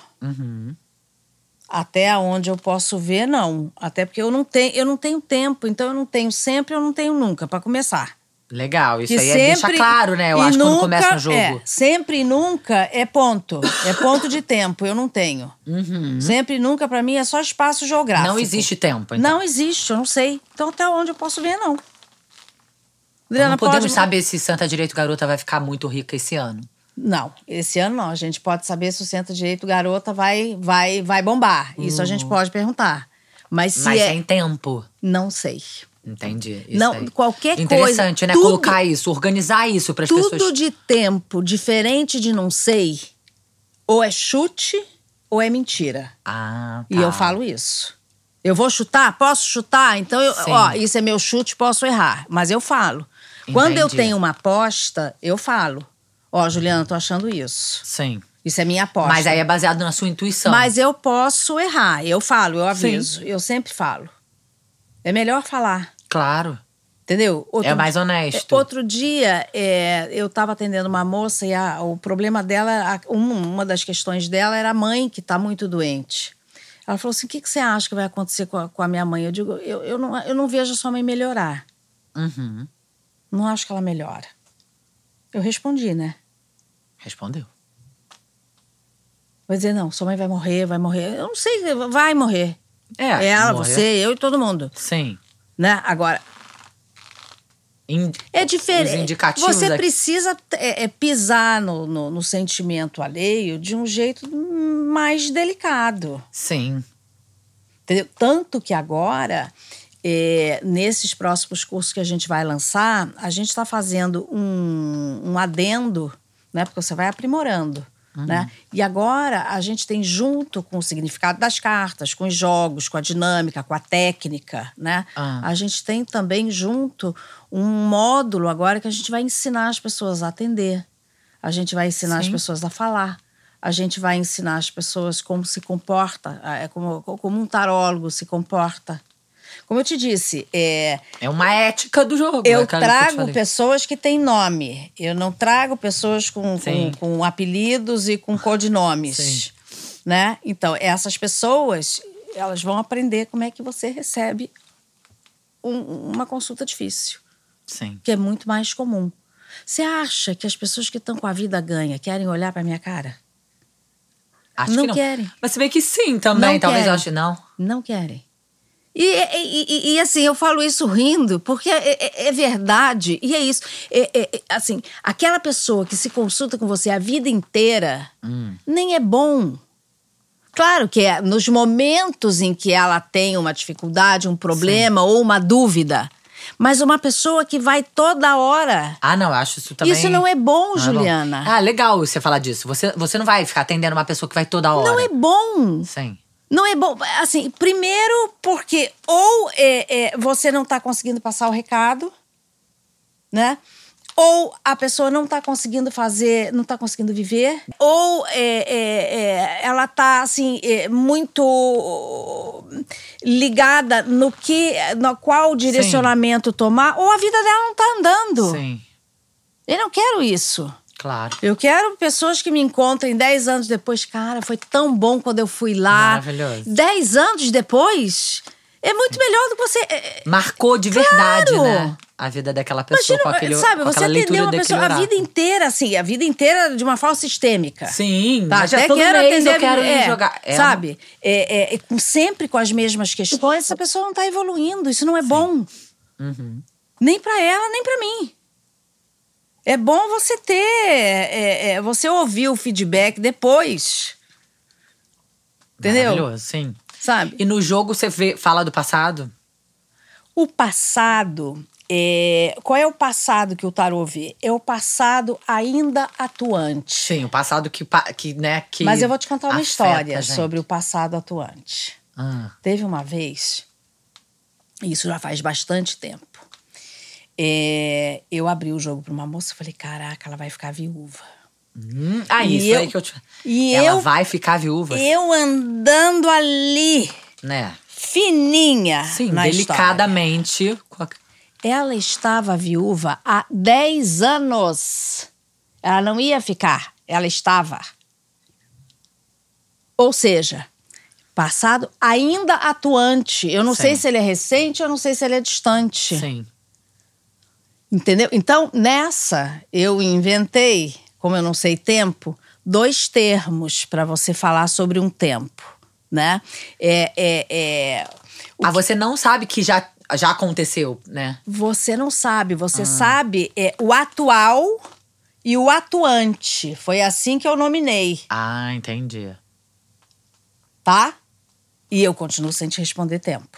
Até onde eu posso ver, não. Até porque eu não tenho tempo, então eu não tenho sempre, eu não tenho nunca, para começar. Legal, isso Que aí sempre, deixa claro, né? Eu acho, nunca, quando começa um jogo. Sempre e nunca é ponto. É ponto de tempo, eu não tenho. Sempre e nunca, pra mim, é só espaço geográfico. Não existe tempo, então. Não existe, eu não sei. Então, até onde eu posso ver, não. Adriana, não podemos saber se Santa Direito Garota vai ficar muito rica esse ano. Não, esse ano não. A gente pode saber se o Santa Direito Garota vai bombar. Isso a gente pode perguntar. Mas se tem tempo. Não sei. Entendi. Isso não, aí. Qualquer coisa. Interessante, né? Colocar isso, organizar isso para as pessoas. Tudo de tempo diferente de não sei, ou é chute ou é mentira. Ah, tá. E eu falo isso. Eu vou chutar? Posso chutar? Então, isso é meu chute, posso errar. Mas eu falo. Entendi. Quando eu tenho uma aposta, eu falo. Juliana, tô achando isso. Sim. Isso é minha aposta. Mas aí é baseado na sua intuição. Mas eu posso errar. Eu falo, eu aviso. Sim. Eu sempre falo. É melhor falar. Claro. Entendeu? É mais honesto. Outro dia, eu estava atendendo uma moça e o problema dela, uma das questões dela era a mãe que está muito doente. Ela falou assim, o que você acha que vai acontecer com a minha mãe? Eu digo, eu não vejo a sua mãe melhorar. Não acho que ela melhora. Eu respondi, né? Respondeu. Vai dizer, não, sua mãe vai morrer. Eu não sei, vai morrer. Ela, morrer. você, eu e todo mundo. Sim. Né? Agora, é diferente. Os indicativos você precisa pisar no sentimento alheio de um jeito mais delicado. Sim. Entendeu? Tanto que agora, nesses próximos cursos que a gente vai lançar, a gente está fazendo um adendo, né? Porque você vai aprimorando. Né? E agora a gente tem, junto com o significado das cartas, com os jogos, com a dinâmica, com a técnica, né? A gente tem também junto um módulo agora que a gente vai ensinar as pessoas a atender, a gente vai ensinar as pessoas a falar, a gente vai ensinar as pessoas como se comporta, como um tarólogo se comporta. Como eu te disse… É uma ética do jogo. Eu trago pessoas que têm nome. Eu não trago pessoas com apelidos e com codinomes. Sim. Né? Então, essas pessoas, elas vão aprender como é que você recebe uma consulta difícil. Sim. Que é muito mais comum. Você acha que as pessoas que estão com a vida ganha querem olhar para minha cara? Acho que não querem. Mas se bem que sim também. Não talvez querem. Eu ache não. Não querem. E assim, eu falo isso rindo, porque é verdade, e é isso. Assim, aquela pessoa que se consulta com você a vida inteira, nem é bom. Claro que nos momentos em que ela tem uma dificuldade, um problema ou uma dúvida, mas uma pessoa que vai toda hora… não, eu acho isso também… Isso não é bom, Juliana. É bom. Legal você falar disso. Você não vai ficar atendendo uma pessoa que vai toda hora. Não é bom. Sim. Não é bom, assim, primeiro porque você não está conseguindo passar o recado, né? Ou a pessoa não está conseguindo fazer, não está conseguindo viver, ou ela está assim, muito ligada no qual direcionamento tomar, ou a vida dela não está andando. Sim. Eu não quero isso. Claro. Eu quero pessoas que me encontrem 10 anos depois. Cara, foi tão bom quando eu fui lá. Maravilhoso. 10 anos depois, é muito melhor do que você… Marcou de verdade, né? A vida daquela pessoa. Imagina, sabe, você atendeu uma pessoa a vida inteira, assim, a vida inteira de uma forma sistêmica. Sim, tá? Até todo mês eu quero ir jogar. Sabe? Sempre com as mesmas questões, essa pessoa não tá evoluindo. Isso não é bom. Nem pra ela, nem pra mim. É bom você ter… você ouvir o feedback depois. Entendeu? Maravilhoso, sim. Sabe? E no jogo você fala do passado? O passado, qual é o passado que o tarô vê? É o passado ainda atuante. Sim, o passado que né, que Mas eu vou te contar uma afeta história a gente. sobre o passado atuante. Teve uma vez, isso já faz bastante tempo, eu abri o jogo para uma moça e falei, caraca, ela vai ficar viúva. Isso aí que eu te... Ela vai ficar viúva. Eu andando ali, né? fininha, Sim, na delicadamente. história. Ela estava viúva há 10 anos. Ela não ia ficar, ela estava. Ou seja, passado ainda atuante. Eu não sei se ele é recente, eu não sei se ele é distante. Sim. Entendeu? Então, nessa, eu inventei, como eu não sei tempo, 2 termos para você falar sobre um tempo, né? Você não sabe que já aconteceu, né? Você não sabe, você sabe o atual e o atuante. Foi assim que eu nominei, Entendi. tá? E eu continuo sem te responder tempo.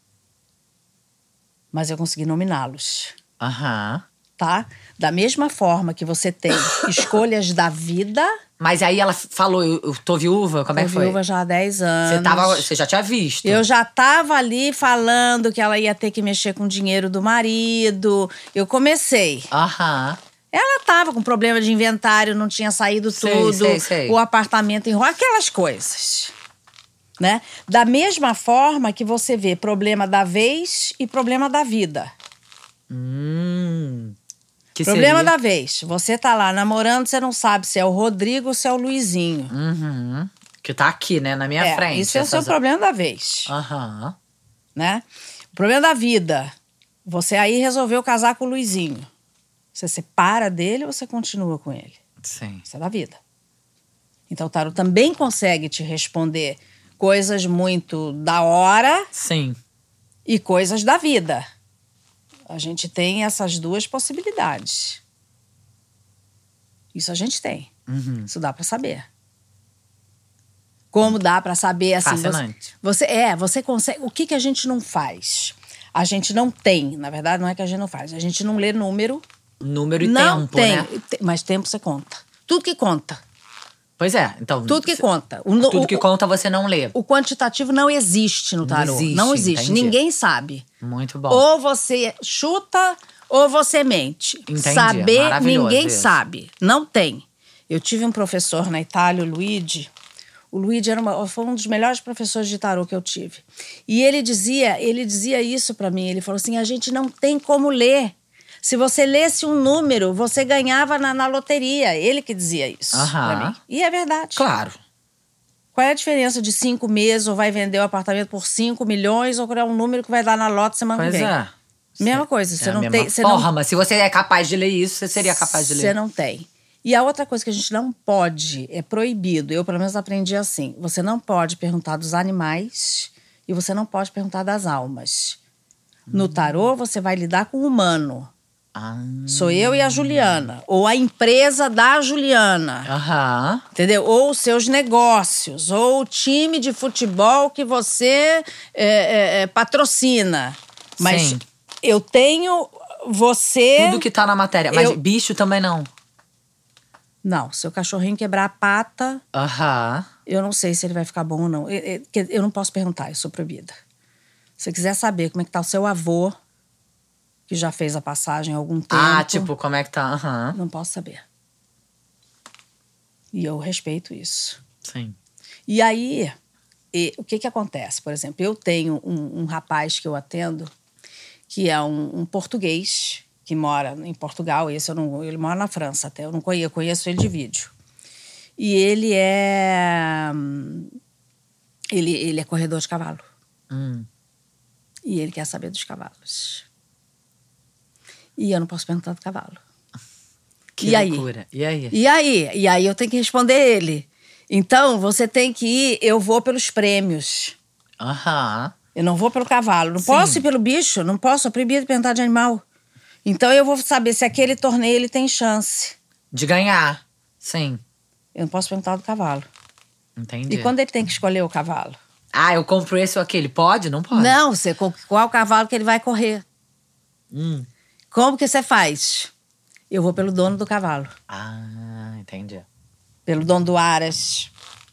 Mas eu consegui nominá-los. Tá? Da mesma forma que você tem escolhas da vida. Mas aí ela falou, eu tô viúva? Como é que foi? Tô viúva já há 10 anos. Você já tinha visto? Eu já tava ali falando que ela ia ter que mexer com o dinheiro do marido. Eu comecei. Ela tava com problema de inventário, não tinha saído tudo. Sei. O apartamento enrolado, aquelas coisas. Né? Da mesma forma que você vê problema da vez e problema da vida. Problema da vez. Você tá lá namorando, você não sabe se é o Rodrigo ou se é o Luizinho. Que tá aqui, né? Na minha frente. Isso é o seu problema da vez. Né? O problema da vida. Você aí resolveu casar com o Luizinho. Você separa dele ou você continua com ele? Sim. Isso é da vida. Então o tarô também consegue te responder coisas muito da hora. Sim. E coisas da vida. A gente tem essas 2 possibilidades. Isso a gente tem. Isso dá pra saber. Como dá pra saber assim? Fascinante. Você consegue. O que a gente não faz? A gente não tem. Na verdade, não é que a gente não faz. A gente não lê número. Número e não tempo, tem, né? Mas tempo você conta. Tudo que conta. Pois é, então... Tudo que conta. Tudo que conta você não lê. O quantitativo não existe no tarô. Não existe. Entendi. Ninguém sabe. Muito bom. Ou você chuta ou você mente. Entendi. Saber, ninguém isso. sabe. Não tem. Eu tive um professor na Itália, o Luigi. O Luigi foi um dos melhores professores de tarô que eu tive. E ele dizia isso pra mim. Ele falou assim, a gente não tem como ler. Se você lesse um número, você ganhava na loteria. Ele que dizia isso pra mim. E é verdade. Claro. Qual é a diferença de 5 meses ou vai vender o apartamento por 5 milhões ou qual é um número que vai dar na lote semana que vem? Pois é. Mesma coisa. Você a não mesma tem. forma. Se você é capaz de ler isso, você seria capaz de ler. Você não tem. E a outra coisa que a gente não pode, é proibido. Eu, pelo menos, aprendi assim. Você não pode perguntar dos animais e você não pode perguntar das almas. No tarô, você vai lidar com o humano. Sou eu e a Juliana. Ou a empresa da Juliana. Entendeu? Ou os seus negócios. Ou o time de futebol que você patrocina. Mas Sim. eu tenho você... Tudo que tá na matéria. Mas bicho também não. Não, se o cachorrinho quebrar a pata... Eu não sei se ele vai ficar bom ou não. Eu não posso perguntar, eu sou proibida. Se você quiser saber como é que tá o seu avô... que já fez a passagem há algum tempo. Tipo, como é que tá? Não posso saber. E eu respeito isso. Sim. E aí, o que acontece? Por exemplo, eu tenho um rapaz que eu atendo, que é um português, que mora em Portugal. Ele mora na França até, eu conheço ele de vídeo. E ele é corredor de cavalo. E ele quer saber dos cavalos. E eu não posso perguntar do cavalo. Que loucura. E aí? E aí eu tenho que responder ele. Então, você tem que ir... Eu vou pelos prêmios. Eu não vou pelo cavalo. Não posso ir pelo bicho. Não posso. Sou proibida de perguntar de animal. Então, eu vou saber se aquele torneio ele tem chance. De ganhar. Sim. Eu não posso perguntar do cavalo. Entendi. E quando ele tem que escolher o cavalo? Ah, eu compro esse ou aquele. Pode? Não pode? Não, você qual cavalo que ele vai correr? Como que você faz? Eu vou pelo dono do cavalo. Ah, entendi. Pelo dono do aras.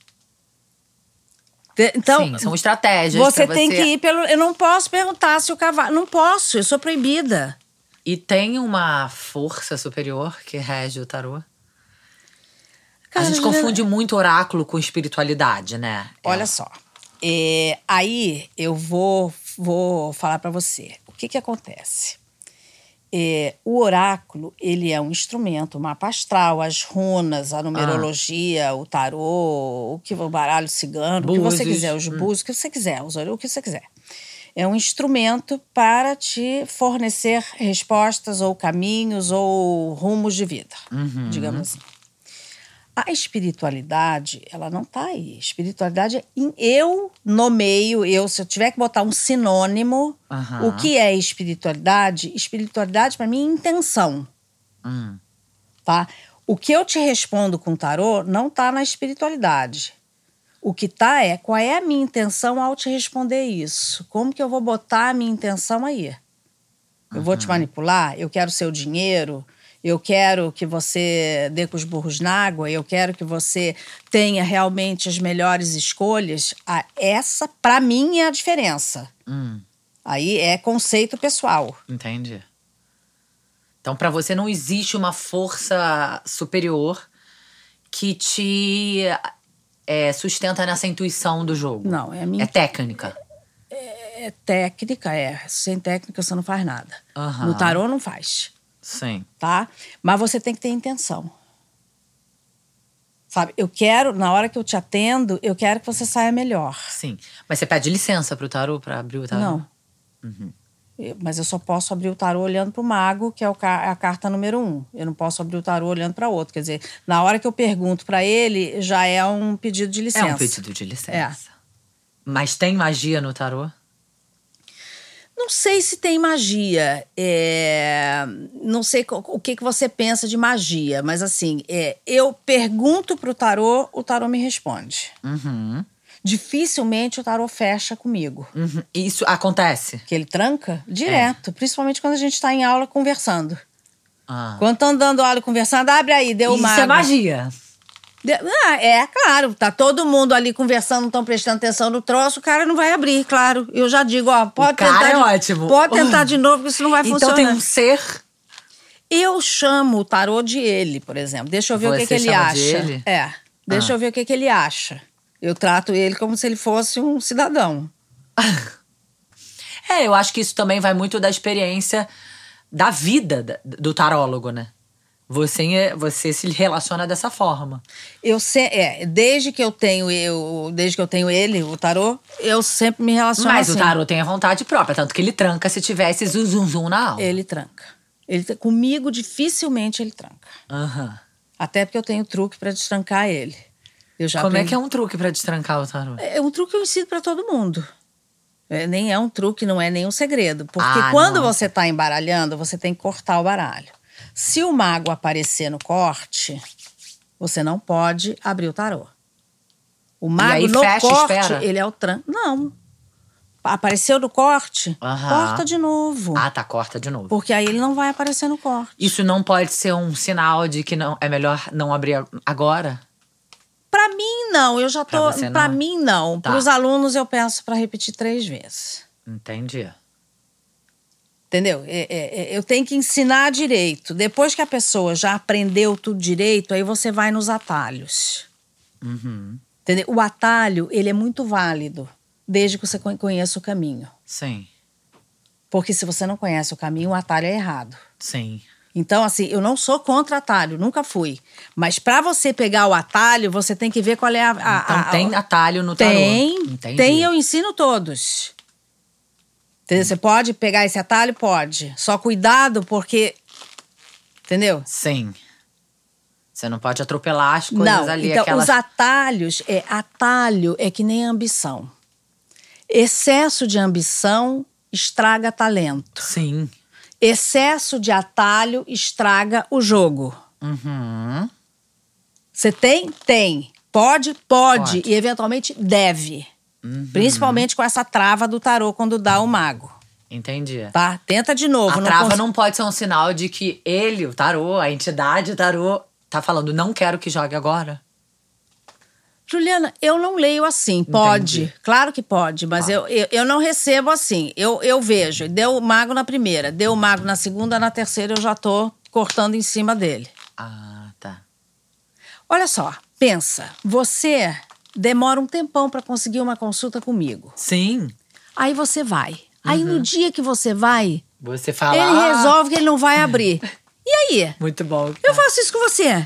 Então, sim, são estratégias você pra tem que ir pelo... Eu não posso perguntar se o cavalo... Não posso, eu sou proibida. E tem uma força superior que rege o tarô? Cara, a gente confunde muito oráculo com espiritualidade, né? Olha só. Aí eu vou falar pra você. O que acontece? O oráculo, ele é um instrumento, o mapa astral, as runas, a numerologia, o tarô, o baralho cigano, o que você quiser, os búzios, o que você quiser, o que você quiser. É um instrumento para te fornecer respostas ou caminhos ou rumos de vida, digamos assim. A espiritualidade, ela não tá aí. Espiritualidade é eu nomeio, se eu tiver que botar um sinônimo, o que é espiritualidade? Espiritualidade, para mim, é intenção. Tá? O que eu te respondo com tarô não tá na espiritualidade. O que tá qual é a minha intenção ao te responder isso? Como que eu vou botar a minha intenção aí? Eu vou te manipular? Eu quero seu dinheiro? Eu quero que você dê com os burros na água, eu quero que você tenha realmente as melhores escolhas. Essa, para mim, é a diferença. Aí é conceito pessoal. Entendi. Então, para você não existe uma força superior que te sustenta nessa intuição do jogo. Não, é a minha... É técnica. É técnica, Sem técnica você não faz nada. No tarô não faz. Sim. Tá? Mas você tem que ter intenção. Sabe? Eu quero, na hora que eu te atendo, eu quero que você saia melhor. Sim. Mas você pede licença pro tarô pra abrir o tarô? Não. Mas eu só posso abrir o tarô olhando pro mago, que é a carta número 1. Eu não posso abrir o tarô olhando para outro. Quer dizer, na hora que eu pergunto para ele, já é um pedido de licença. É um pedido de licença. Mas tem magia no tarô? Não sei se tem magia. Não sei o que você pensa de magia. Mas assim, eu pergunto pro tarô, o tarô me responde. Dificilmente o tarô fecha comigo. Isso acontece? Que ele tranca direto. Principalmente quando a gente tá em aula conversando. Quando estão dando aula e conversando, abre aí, deu uma. Isso é magia. Claro, tá todo mundo ali conversando, não estão prestando atenção no troço, o cara não vai abrir, claro. Eu já digo, pode tentar. Cara, é ótimo. Pode tentar de novo, porque isso não vai funcionar. Então tem um ser. Eu chamo o tarô de ele, por exemplo. Deixa eu ver o que ele acha. De ele? Deixa eu ver o que ele acha. Eu trato ele como se ele fosse um cidadão. Eu acho que isso também vai muito da experiência da vida do tarólogo, né? Você se relaciona dessa forma. Desde que eu tenho ele, o tarô, eu sempre me relaciono Mas assim. o tarô tem a vontade própria, tanto que ele tranca se tivesse zum na aula. Ele tranca. Comigo, dificilmente ele tranca. Até porque eu tenho truque pra destrancar ele. Como é que é um truque pra destrancar o tarô? É um truque que eu ensino pra todo mundo. Nem é um truque, não é nenhum segredo. Porque quando você tá embaralhando, você tem que cortar o baralho. Se o mago aparecer no corte, você não pode abrir o tarô. O mago e aí no fecha, corte, espera? ele é o Não. Apareceu no corte, corta de novo. Tá, corta de novo. Porque aí ele não vai aparecer no corte. Isso não pode ser um sinal de que não é melhor não abrir agora? Pra mim, não. Eu já tô... Pra mim, não. Tá. Pros alunos, eu peço pra repetir 3 vezes. Entendi. Entendeu? Eu tenho que ensinar direito. Depois que a pessoa já aprendeu tudo direito, aí você vai nos atalhos. Entendeu? O atalho, ele é muito válido, desde que você conheça o caminho. Sim. Porque se você não conhece o caminho, o atalho é errado. Sim. Então, assim, eu não sou contra atalho, nunca fui. Mas para você pegar o atalho, você tem que ver qual é Então tem atalho no tarô? Tem, eu ensino todos. Entendeu? Você pode pegar esse atalho? Pode. Só cuidado porque... Entendeu? Sim. Você não pode atropelar as coisas ali. Então, os atalhos... Atalho é que nem ambição. Excesso de ambição estraga talento. Sim. Excesso de atalho estraga o jogo. Você tem? Tem. Pode. E eventualmente deve. Principalmente com essa trava do tarô quando dá o mago. Entendi. Tá? Tenta de novo. A trava não pode ser um sinal de que ele, o tarô, a entidade tarô, tá falando, não quero que jogue agora? Juliana, eu não leio assim. Pode. Entendi. Claro que pode, mas eu não recebo assim. Eu vejo. Deu o mago na primeira, deu o mago na segunda, na terceira eu já tô cortando em cima dele. Ah, tá. Olha só, pensa. Você demora um tempão pra conseguir uma consulta comigo. Sim. Aí você vai. Aí no dia que você vai, Você fala... ele resolve que ele não vai abrir. E aí? Muito bom. Eu faço isso com você.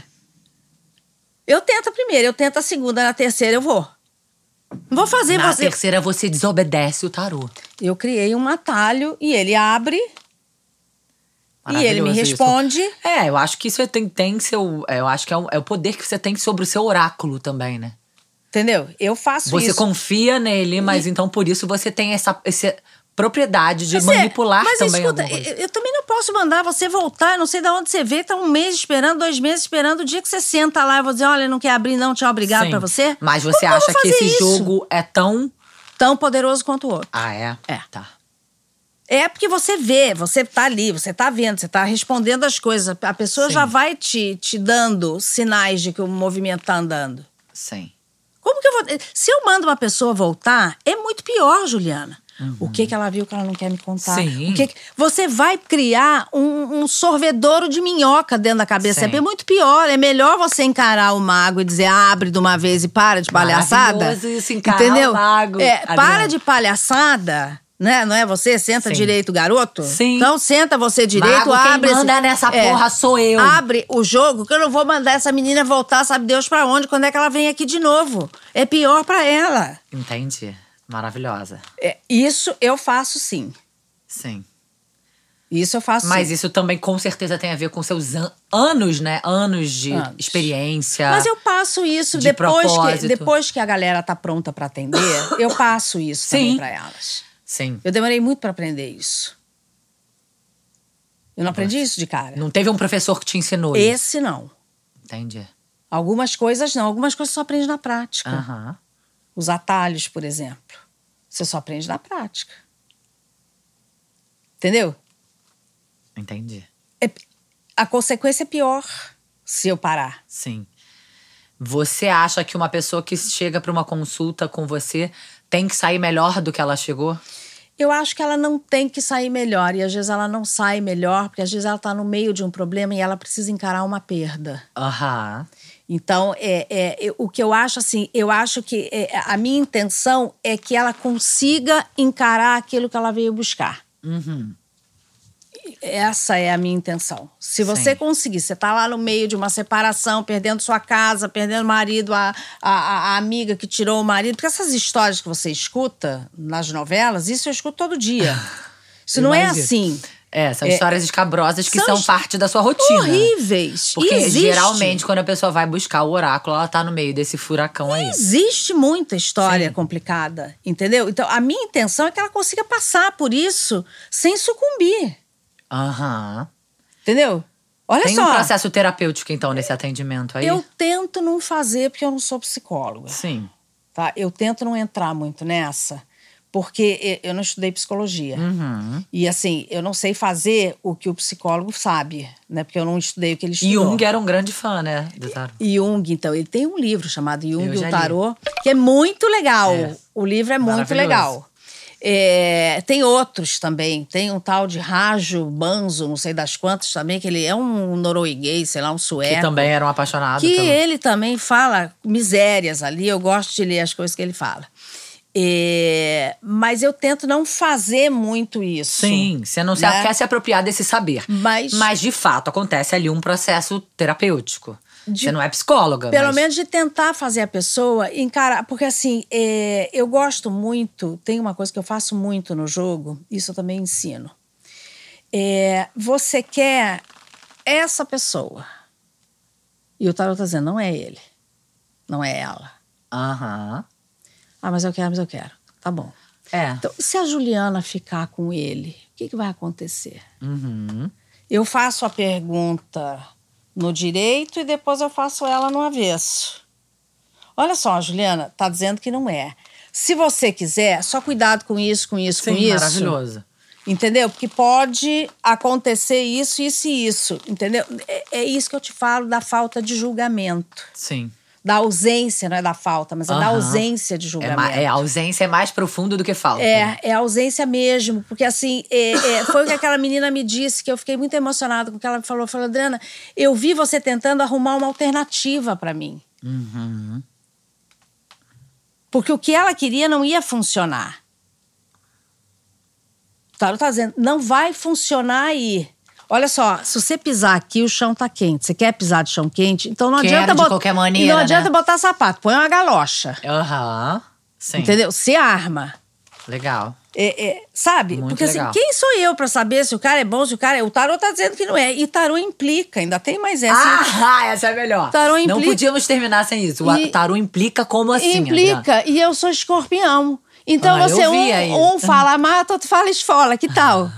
Eu tento a primeira, eu tento a segunda, na terceira eu vou. Não vou fazer Na você... terceira você desobedece o tarô. Eu criei um atalho e ele abre e ele me Maravilhoso responde. isso. Eu acho que isso tem seu... Eu acho que é o poder que você tem sobre o seu oráculo também, né? Entendeu? Eu faço Você isso. confia nele, mas então por isso você tem essa propriedade de manipular mas também escuta, alguma coisa. eu também não posso mandar você voltar. Eu não sei de onde você veio. Tá 1 mês esperando, 2 meses esperando. O dia que você senta lá, eu vou dizer, olha, não quer abrir não, tchau, obrigado Sim. pra você. Mas você Como eu acha vou que fazer esse isso? jogo é tão... Tão poderoso quanto o outro. Ah, é? É. Tá. É porque você vê, você tá ali, você tá vendo, você tá respondendo as coisas. A pessoa Sim. já vai te dando sinais de que o movimento tá andando. Sim. Como que eu vou... Se eu mando uma pessoa voltar, é muito pior, Juliana. O que ela viu que ela não quer me contar? Sim. Você vai criar um sorvedouro de minhoca dentro da cabeça. Sim. É muito pior. É melhor você encarar o mago e dizer abre de uma vez e para de palhaçada. Maravilhoso isso, encarar Entendeu? o mago. Para de palhaçada. Né? Não é você? Senta Sim. direito, garoto? Sim. Então senta você direito, Mago, abre... quem manda nessa porra sou eu. Abre o jogo, que eu não vou mandar essa menina voltar, sabe Deus pra onde, quando é que ela vem aqui de novo. É pior pra ela. Entendi. Maravilhosa. Isso eu faço sim. Sim. Isso eu faço Mas sim. isso também com certeza tem a ver com seus anos, né? Anos de experiência. Mas eu passo isso de depois propósito. depois que a galera tá pronta pra atender, eu passo isso também Sim. pra elas. Sim. Eu demorei muito pra aprender isso. Eu não aprendi isso de cara. Não teve um professor que te ensinou isso? Esse não. Entendi. Algumas coisas não. Algumas coisas só aprende na prática. Aham. Os atalhos, por exemplo. Você só aprende na prática. Entendeu? Entendi. A consequência é pior se eu parar. Sim. Você acha que uma pessoa que chega pra uma consulta com você tem que sair melhor do que ela chegou? Eu acho que ela não tem que sair melhor. E às vezes ela não sai melhor, porque às vezes ela tá no meio de um problema e ela precisa encarar uma perda. Aham. Então, o que eu acho assim, eu acho que a minha intenção é que ela consiga encarar aquilo que ela veio buscar. Uhum. Essa é a minha intenção. Se você conseguir, você tá lá no meio de uma separação, perdendo sua casa, perdendo o marido, a amiga que tirou o marido. Porque essas histórias que você escuta nas novelas, isso eu escuto todo dia. Isso não é assim. São histórias escabrosas que são são parte da sua rotina. Horríveis. Porque Existe. geralmente quando a pessoa vai buscar o oráculo, ela tá no meio desse furacão aí. Existe muita história Sim. complicada, entendeu? Então, a minha intenção é que ela consiga passar por isso sem sucumbir. Aham. Entendeu? Olha Tem só. um processo terapêutico, então, nesse atendimento aí? Eu tento não fazer porque eu não sou psicóloga. Sim. Tá? Eu tento não entrar muito nessa, porque eu não estudei psicologia. Uhum. E assim, eu não sei fazer o que o psicólogo sabe, né? Porque eu não estudei o que ele estudou. Jung era um grande fã, né, do tarô. Jung, então, ele tem um livro chamado Jung Eu e já o li. Tarô, que é muito legal. O livro é muito Maravilhoso. legal. Tem outros também. Tem um tal de Rajo Banzo, não sei das quantas também, que ele é um norueguês, sei lá, um sueco. Que também eram apaixonados. Que ele também fala misérias ali. Eu gosto de ler as coisas que ele fala. Mas eu tento não fazer muito isso. Sim, você não né? quer se apropriar desse saber. Mas, de fato, acontece ali um processo terapêutico. Você não é psicóloga, Pelo mas... menos de tentar fazer a pessoa encarar. Porque assim, eu gosto muito, tem uma coisa que eu faço muito no jogo, isso eu também ensino. Você quer essa pessoa. E o tarot tá dizendo, não é ele. Não é ela. Aham. Ah, mas eu quero. Tá bom. Então, se a Juliana ficar com ele, o que vai acontecer? Uhum. Eu faço a pergunta no direito e depois eu faço ela no avesso. Olha só, a Juliana tá dizendo que não é. se você quiser, só cuidado com isso, com isso, Sim, com isso. maravilhoso. Entendeu? Porque pode acontecer isso, isso e isso. Entendeu? É isso que eu te falo da falta de julgamento. Sim. Da ausência, não é da falta, mas é da ausência de julgamento. A ausência é mais profunda do que falta. É a ausência mesmo. Porque assim, foi o que aquela menina me disse, que eu fiquei muito emocionada com o que ela me falou. Falou, Adriana, eu vi você tentando arrumar uma alternativa pra mim. Uhum. Porque o que ela queria não ia funcionar. O tarô tá dizendo, não vai funcionar aí. Olha só, se você pisar aqui, o chão tá quente. Você quer pisar de chão quente? Então não adianta de qualquer maneira, não adianta botar sapato, põe uma galocha. Aham, sim. Entendeu? Se arma. Legal. Sabe? Muito porque legal. assim, quem sou eu pra saber se o cara é bom, se o cara é... O tarô tá dizendo que não é. E tarô implica, ainda tem mais essa. Essa é melhor. Tarô implica. Não podíamos terminar sem isso. O tarô implica como assim, Implica. Adriana? E eu sou escorpião. Então eu você, vi aí. um fala mata, outro fala esfola. Que tal?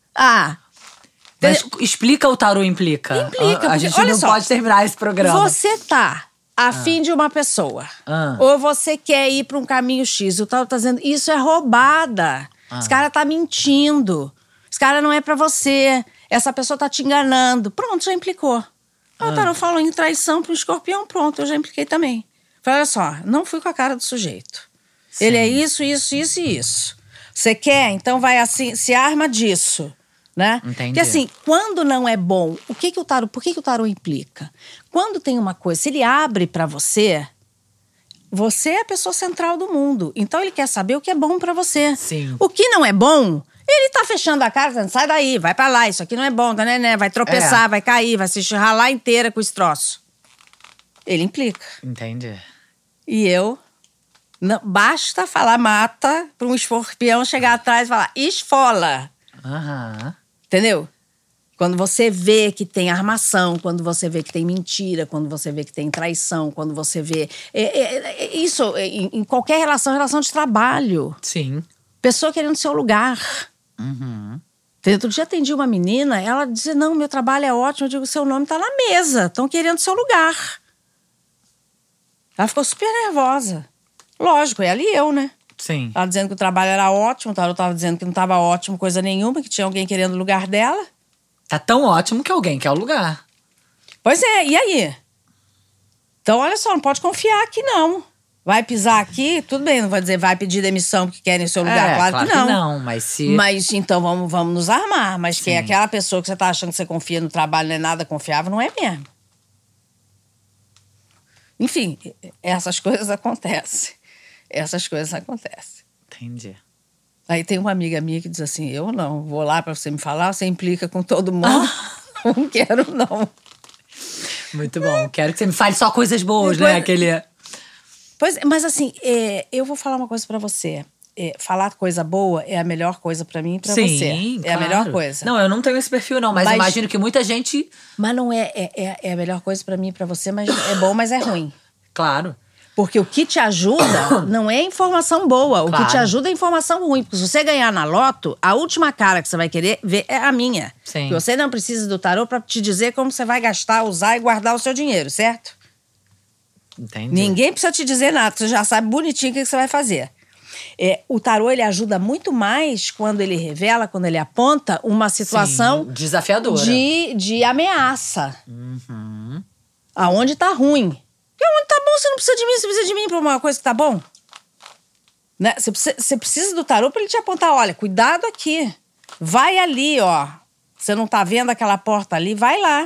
Mas explica o tarô implica. Implica. A gente olha não só, pode terminar esse programa. Você tá afim de uma pessoa. Ou você quer ir pra um caminho X. O tarô tá dizendo, isso é roubada. Esse cara tá mentindo. Esse cara não é pra você. Essa pessoa tá te enganando. Pronto, já implicou. O tarô falou em traição pro escorpião. Pronto, eu já impliquei também. Falei, olha só, não fui com a cara do sujeito. Sim. Ele é isso, isso, isso e isso. Você quer? Então vai assim, se arma disso. Né? Entendi. Porque assim, quando não é bom, por que o tarô implica? Quando tem uma coisa, se ele abre pra você, você é a pessoa central do mundo. Então ele quer saber o que é bom pra você. Sim. O que não é bom, ele tá fechando a cara, dizendo, sai daí, vai pra lá, isso aqui não é bom, né? Vai tropeçar, vai cair, vai se ralar inteira com esse troço. Ele implica. Entendi. E eu, não, basta falar mata pra um escorpião chegar atrás e falar esfola. Entendeu? Quando você vê que tem armação, quando você vê que tem mentira, quando você vê que tem traição, quando você vê... isso em qualquer relação de trabalho. Sim. Pessoa querendo seu lugar. Outro dia atendi uma menina, ela dizia, não, meu trabalho é ótimo. Eu digo, seu nome tá na mesa, estão querendo seu lugar. Ela ficou super nervosa. Lógico, é ali eu, né? Sim. Ela dizendo que o trabalho era ótimo, o tarô tava dizendo que não tava ótimo coisa nenhuma, que tinha alguém querendo o lugar dela. Tá tão ótimo que alguém quer o lugar. Pois é, e aí? Então, olha só, não pode confiar aqui, não. Vai pisar aqui, tudo bem, não vai dizer vai pedir demissão porque querem o seu lugar, claro que não. Mas se... Mas então vamos nos armar. Mas sim, que é aquela pessoa que você tá achando que você confia no trabalho, não é nada confiável, não é mesmo. Enfim, essas coisas acontecem. Essas coisas acontecem. Entendi. Aí tem uma amiga minha que diz assim, eu não, vou lá pra você me falar, você implica com todo mundo. Não quero, não. Muito bom. Quero que você me fale só coisas boas, né? Aquele... Pois, mas assim, eu vou falar uma coisa pra você. Falar coisa boa é a melhor coisa pra mim e pra você. É a melhor coisa. Não, eu não tenho esse perfil, não. Mas imagino que muita gente... Mas não é a melhor coisa pra mim e pra você, mas é bom, mas é ruim. Claro. Porque o que te ajuda não é informação boa. O que te ajuda é informação ruim. Porque se você ganhar na loto, a última cara que você vai querer ver é a minha. Sim. Porque você não precisa do tarô pra te dizer como você vai gastar, usar e guardar o seu dinheiro, certo? Entendi. Ninguém precisa te dizer nada. Você já sabe bonitinho o que você vai fazer. O tarô, ele ajuda muito mais quando ele revela, quando ele aponta uma situação... Sim, desafiadora. De ameaça. Aonde tá ruim. Porque onde tá bom, você não precisa de mim. Você precisa de mim pra uma coisa que tá bom. Né? Você precisa do tarô pra ele te apontar. Olha, cuidado aqui. Vai ali, ó. Você não tá vendo aquela porta ali? Vai lá.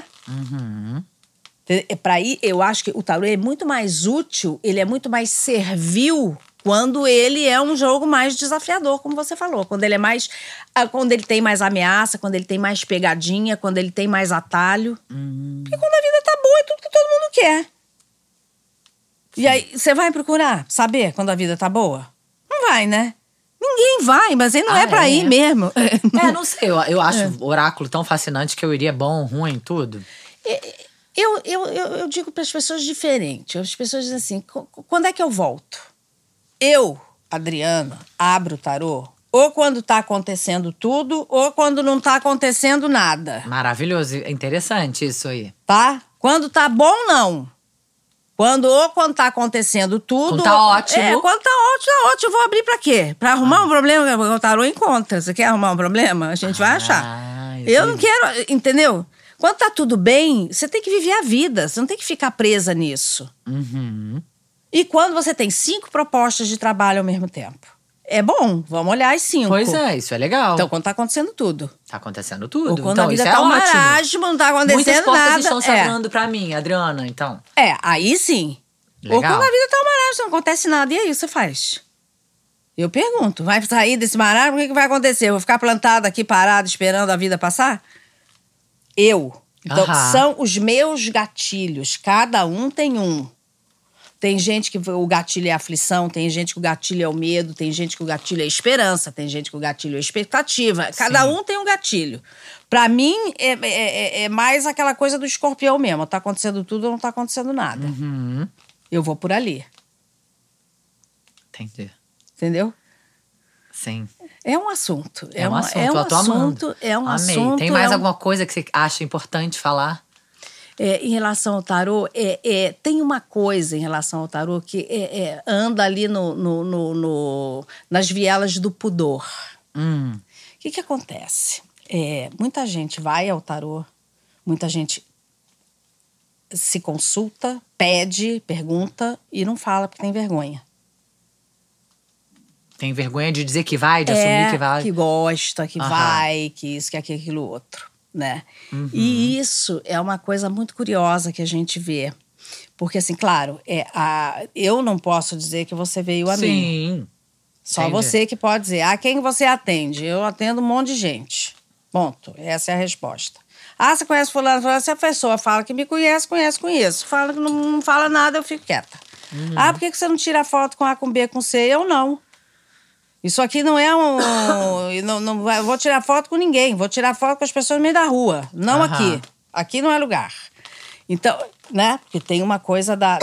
Pra ir, eu acho que o tarô é muito mais útil, ele é muito mais servil quando ele é um jogo mais desafiador, como você falou. Quando ele é mais... Quando ele tem mais ameaça, quando ele tem mais pegadinha, quando ele tem mais atalho. Porque quando a vida tá boa, é tudo que todo mundo quer. E aí, você vai procurar saber quando a vida tá boa? Não vai, né? Ninguém vai, mas ele não é pra ir mesmo. Não sei. Eu acho o oráculo tão fascinante que eu iria bom, ruim, tudo. Eu digo para as pessoas diferente. As pessoas dizem assim, quando é que eu volto? Eu, Adriana, abro o tarô ou quando tá acontecendo tudo ou quando não tá acontecendo nada. Maravilhoso, interessante isso aí. Tá? Quando tá bom, não. Quando tá acontecendo tudo… Quando tá ótimo. Quando tá ótimo. Eu vou abrir pra quê? Pra arrumar um problema? O tarô encontra. Você quer arrumar um problema? A gente vai achar. Eu não quero… Entendeu? Quando tá tudo bem, você tem que viver a vida. Você não tem que ficar presa nisso. Uhum. E quando você tem 5 propostas de trabalho ao mesmo tempo? É bom, vamos olhar as 5. Pois é, isso é legal. Então, quando tá acontecendo tudo. Tá acontecendo tudo. Ou quando então, a vida isso tá é um ótimo. marasmo, não tá acontecendo Muitas portas nada. estão se abrindo pra mim, Adriana, então. Aí sim. Legal. Ou quando a vida tá um marasmo, não acontece nada. E aí, o que você faz? Eu pergunto, vai sair desse marasmo? O que vai acontecer? Eu vou ficar plantada aqui, parada, esperando a vida passar? Então, são os meus gatilhos. Cada um tem um. Tem gente que o gatilho é aflição, tem gente que o gatilho é o medo, tem gente que o gatilho é esperança, tem gente que o gatilho é expectativa. Cada um tem um gatilho. Pra mim, é mais aquela coisa do escorpião mesmo. Tá acontecendo tudo ou não tá acontecendo nada. Uhum. Eu vou por ali. Entendi. Entendeu? Sim. É um assunto. É um assunto. É um Amei. assunto. Tem mais alguma coisa que você acha importante falar? Em relação ao tarô, tem uma coisa em relação ao tarô que anda ali nas vielas do pudor. O que acontece? Muita gente vai ao tarô, muita gente se consulta, pede, pergunta e não fala porque tem vergonha. Tem vergonha de dizer que vai, de assumir que vai? Que gosta, que vai, que isso, que aquilo, outro. Né? Uhum. E isso é uma coisa muito curiosa que a gente vê. Porque, assim, claro, eu não posso dizer que você veio a mim. Sim. Só Entendi. você que pode dizer. Quem você atende? Eu atendo um monte de gente. Ponto. Essa é a resposta. Você conhece fulano? Se a pessoa fala que me conhece, conheço. Fala que não fala nada, eu fico quieta. Por que você não tira foto com A, com B, com C? Eu não. Isso aqui não é não vou tirar foto com ninguém. Vou tirar foto com as pessoas no meio da rua. Não aqui. Aqui não é lugar. Então, né? Porque tem uma coisa da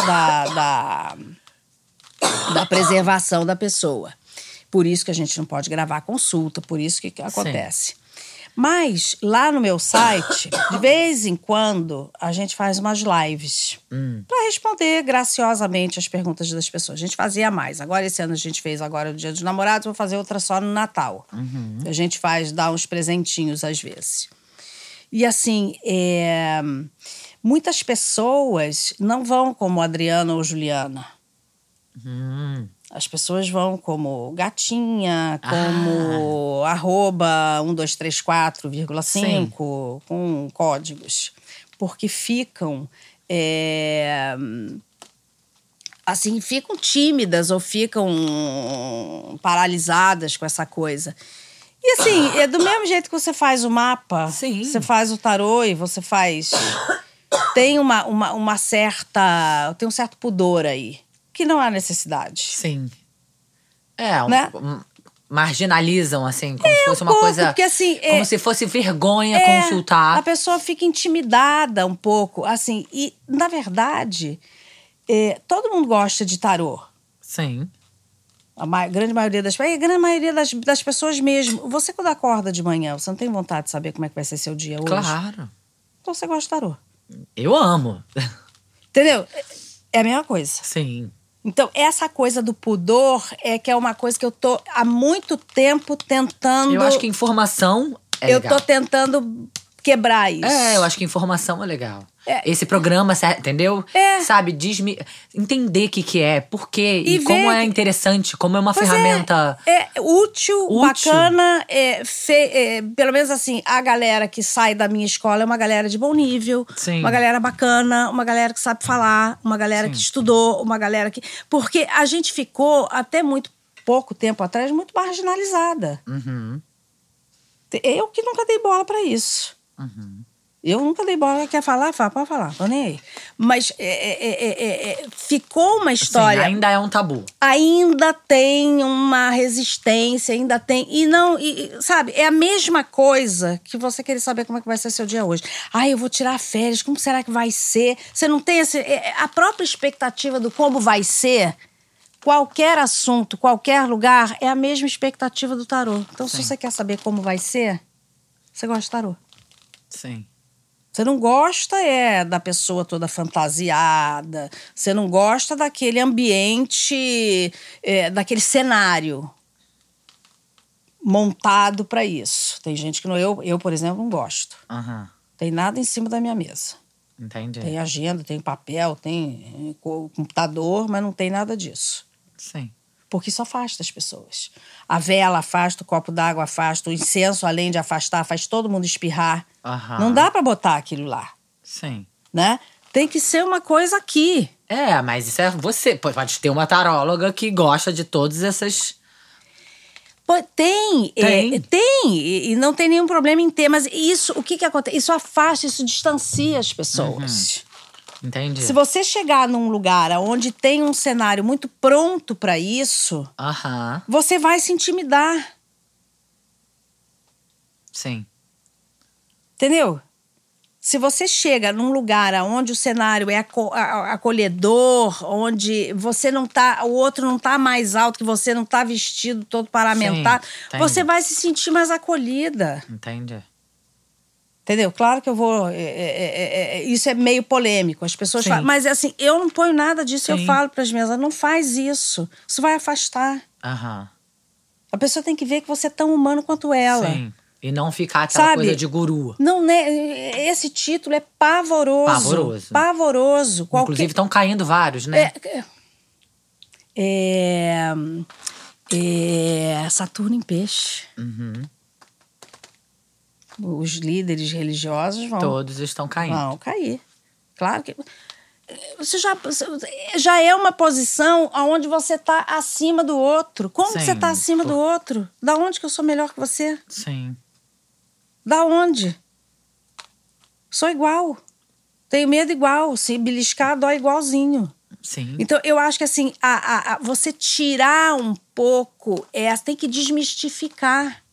preservação da pessoa. Por isso que a gente não pode gravar consulta. Por isso que acontece. Sim. Mas, lá no meu site, de vez em quando, a gente faz umas lives para responder graciosamente as perguntas das pessoas. A gente fazia mais. Agora, esse ano, a gente fez agora no Dia dos Namorados, vou fazer outra só no Natal. A gente dá uns presentinhos às vezes. E, assim, muitas pessoas não vão como Adriana ou Juliana. As pessoas vão como gatinha, como @1234,5 com códigos. Porque ficam, assim, ficam tímidas ou ficam paralisadas com essa coisa. E assim, é do mesmo jeito que você faz o mapa, você faz o tarô e você faz… Tem tem um certo pudor aí. Que não há necessidade. Sim. Né? Marginalizam, assim, como se fosse uma coisa… Porque, assim, como se fosse vergonha consultar. A pessoa fica intimidada um pouco, assim. E, na verdade, todo mundo gosta de tarô. Sim. A grande maioria das pessoas mesmo. Você, quando acorda de manhã, você não tem vontade de saber como é que vai ser seu dia hoje? Claro. Então você gosta de tarô. Eu amo. Entendeu? É a mesma coisa. Sim. Então, essa coisa do pudor que é uma coisa que eu tô há muito tempo tentando… Eu acho que informação é legal. Eu tô tentando quebrar isso. Eu acho que informação é legal. Esse programa, entendeu? Sabe, entender o que é, por quê e como é interessante, como é uma ferramenta… útil, bacana. Pelo menos assim, a galera que sai da minha escola é uma galera de bom nível. Sim. Uma galera bacana, uma galera que sabe falar, uma galera que estudou, uma galera que… Porque a gente ficou, até muito pouco tempo atrás, muito marginalizada. Eu que nunca dei bola pra isso. Eu nunca dei bola. Quer falar? Fala, pode falar, tô nem aí. Mas ficou uma história… Sim, ainda é um tabu. Ainda tem uma resistência, ainda tem… sabe, é a mesma coisa que você querer saber como é que vai ser seu dia hoje. Eu vou tirar férias, como será que vai ser? Você não tem a própria expectativa do como vai ser… Qualquer assunto, qualquer lugar, é a mesma expectativa do tarô. Então, se você quer saber como vai ser, você gosta de tarô. Sim. Você não gosta da pessoa toda fantasiada. Você não gosta daquele ambiente, daquele cenário montado para isso. Tem gente que não... Eu, por exemplo, não gosto. Aham. Tem nada em cima da minha mesa. Entendi. Tem agenda, tem papel, tem computador, mas não tem nada disso. Sim. Porque isso afasta as pessoas. A vela afasta, o copo d'água afasta, o incenso, além de afastar, faz todo mundo espirrar. Aham. Não dá para botar aquilo lá, Sim. né? Tem que ser uma coisa aqui. Mas isso é você. Pode ter uma taróloga que gosta de todas essas... Pô, tem. E não tem nenhum problema em ter. Mas isso, o que acontece? Isso afasta, isso distancia as pessoas. Entendi. Se você chegar num lugar onde tem um cenário muito pronto para isso, Aham. você vai se intimidar. Sim. Entendeu? Se você chega num lugar onde o cenário é acolhedor, onde você não tá, o outro não tá mais alto que você, não tá vestido todo paramentado, Sim, você vai se sentir mais acolhida. Entendi. Entendeu? Claro que eu vou... isso é meio polêmico. As pessoas falam... Mas assim, eu não ponho nada disso. Sim. Eu falo para as minhas... Não faz isso. Isso vai afastar. Aham. A pessoa tem que ver que você é tão humano quanto ela. Sim. E não ficar aquela coisa de guru. Não, né? Esse título é pavoroso. Pavoroso. Pavoroso. Inclusive estão caindo vários, né? Saturno em peixe. Uhum. Os líderes religiosos vão... Todos estão caindo. Vão cair. Claro que... Você já é uma posição onde você está acima do outro. Como que você está acima do outro? Da onde que eu sou melhor que você? Sim. Da onde? Sou igual. Tenho medo igual. Se beliscar, dói igualzinho. Sim. Então, eu acho que assim, você tirar um pouco, tem que desmistificar.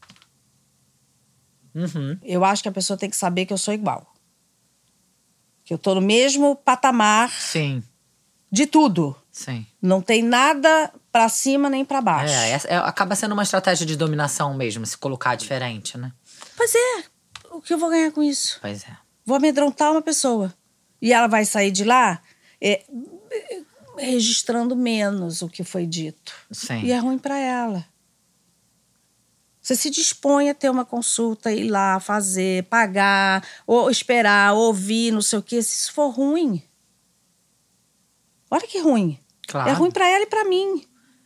Uhum. Eu acho que a pessoa tem que saber que eu sou igual. Que eu tô no mesmo patamar. Sim. De tudo. Sim. Não tem nada pra cima nem pra baixo. Acaba sendo uma estratégia de dominação mesmo, se colocar diferente, né? Pois é. O que eu vou ganhar com isso? Pois é. Vou amedrontar uma pessoa. E ela vai sair de lá registrando menos o que foi dito. Sim. E é ruim pra ela. Você se dispõe a ter uma consulta, ir lá, fazer, pagar, ou esperar, ouvir, não sei o quê. Se isso for ruim... Olha que ruim. Claro. É ruim pra ela e pra mim.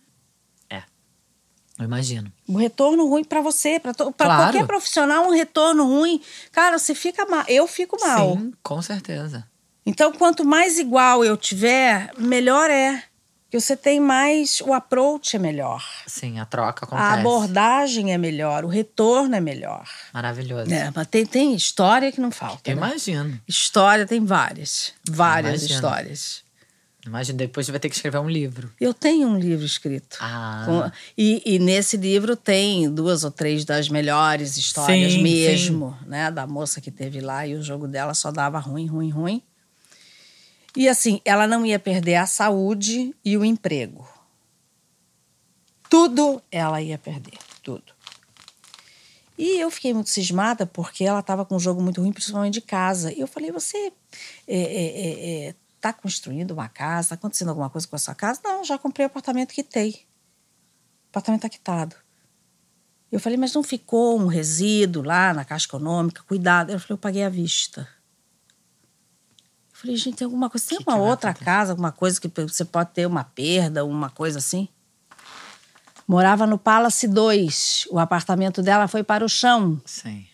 Eu imagino. Um retorno ruim pra você, pra Claro. qualquer profissional, um retorno ruim. Cara, você fica mal. Eu fico mal. Sim, com certeza. Então, quanto mais igual eu tiver, melhor é. Porque você tem mais... O approach é melhor. Sim, a troca acontece. A abordagem é melhor. O retorno é melhor. Maravilhoso. Mas tem história que não falta. Eu né? imagino. História tem várias. Várias Imagino. histórias. Imagina, depois você vai ter que escrever um livro. Eu tenho um livro escrito. E nesse livro tem 2 ou 3 das melhores histórias mesmo, né? Da moça que teve lá e o jogo dela só dava ruim, ruim, ruim. E assim, ela não ia perder a saúde e o emprego. Tudo ela ia perder, tudo. E eu fiquei muito cismada porque ela estava com um jogo muito ruim, principalmente de casa. E eu falei, você está construindo uma casa? Está acontecendo alguma coisa com a sua casa? Não, já comprei o apartamento, quitei. O apartamento está quitado. Eu falei, mas não ficou um resíduo lá na Caixa Econômica? Cuidado. Ela falou, eu paguei à vista. Eu falei, gente, tem alguma coisa? Tem uma outra casa, alguma coisa que você pode ter uma perda, uma coisa assim? Morava no Palace 2. O apartamento dela foi para o chão. Sim.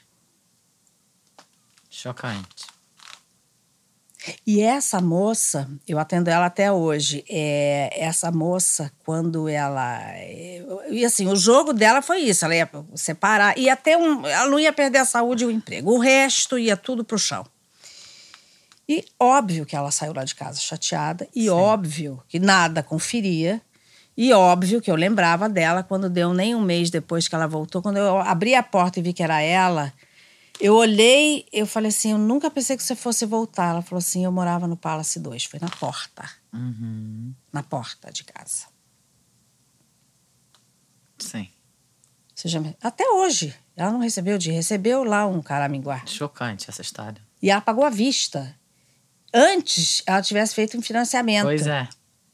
Chocante. E essa moça, eu atendo ela até hoje, essa moça, quando ela... E assim, o jogo dela foi isso, ela ia separar, ela não ia perder a saúde e o emprego, o resto ia tudo pro chão. E óbvio que ela saiu lá de casa chateada, e óbvio que nada conferia, e óbvio que eu lembrava dela quando deu nem um mês depois que ela voltou, quando eu abri a porta e vi que era ela... Eu olhei, eu falei assim, eu nunca pensei que você fosse voltar. Ela falou assim, eu morava no Palace 2, foi na porta. Uhum. Na porta de casa. Sim. Até hoje, ela não recebeu lá um caraminguá. Chocante essa história. E ela pagou à vista. Antes, ela tivesse feito um financiamento. Pois é.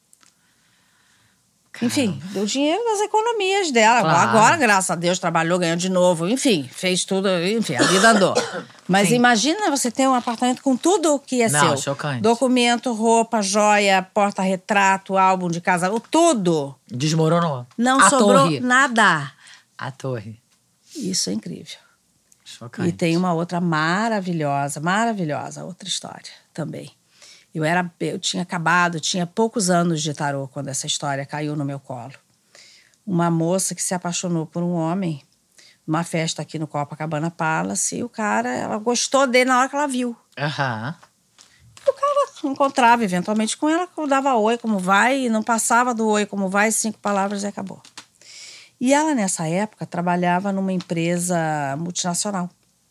Enfim, deu dinheiro das economias dela. Claro. Agora, graças a Deus, trabalhou, ganhou de novo. Enfim, fez tudo. Enfim, a vida andou. Mas Sim. imagina você ter um apartamento com tudo o que é Não, seu. chocante. Documento, roupa, joia, porta-retrato, álbum de casamento, tudo. Desmoronou. Não a sobrou torre. nada. A torre. Isso é incrível. Chocante. E tem uma outra maravilhosa, outra história também. Eu tinha poucos anos de tarô quando essa história caiu no meu colo. Uma moça que se apaixonou por um homem numa festa aqui no Copacabana Palace, e o cara, ela gostou dele na hora que ela viu. Aham. O cara encontrava eventualmente com ela, dava oi, como vai, e não passava do oi, como vai, 5 palavras e acabou. E ela, nessa época, trabalhava numa empresa multinacional.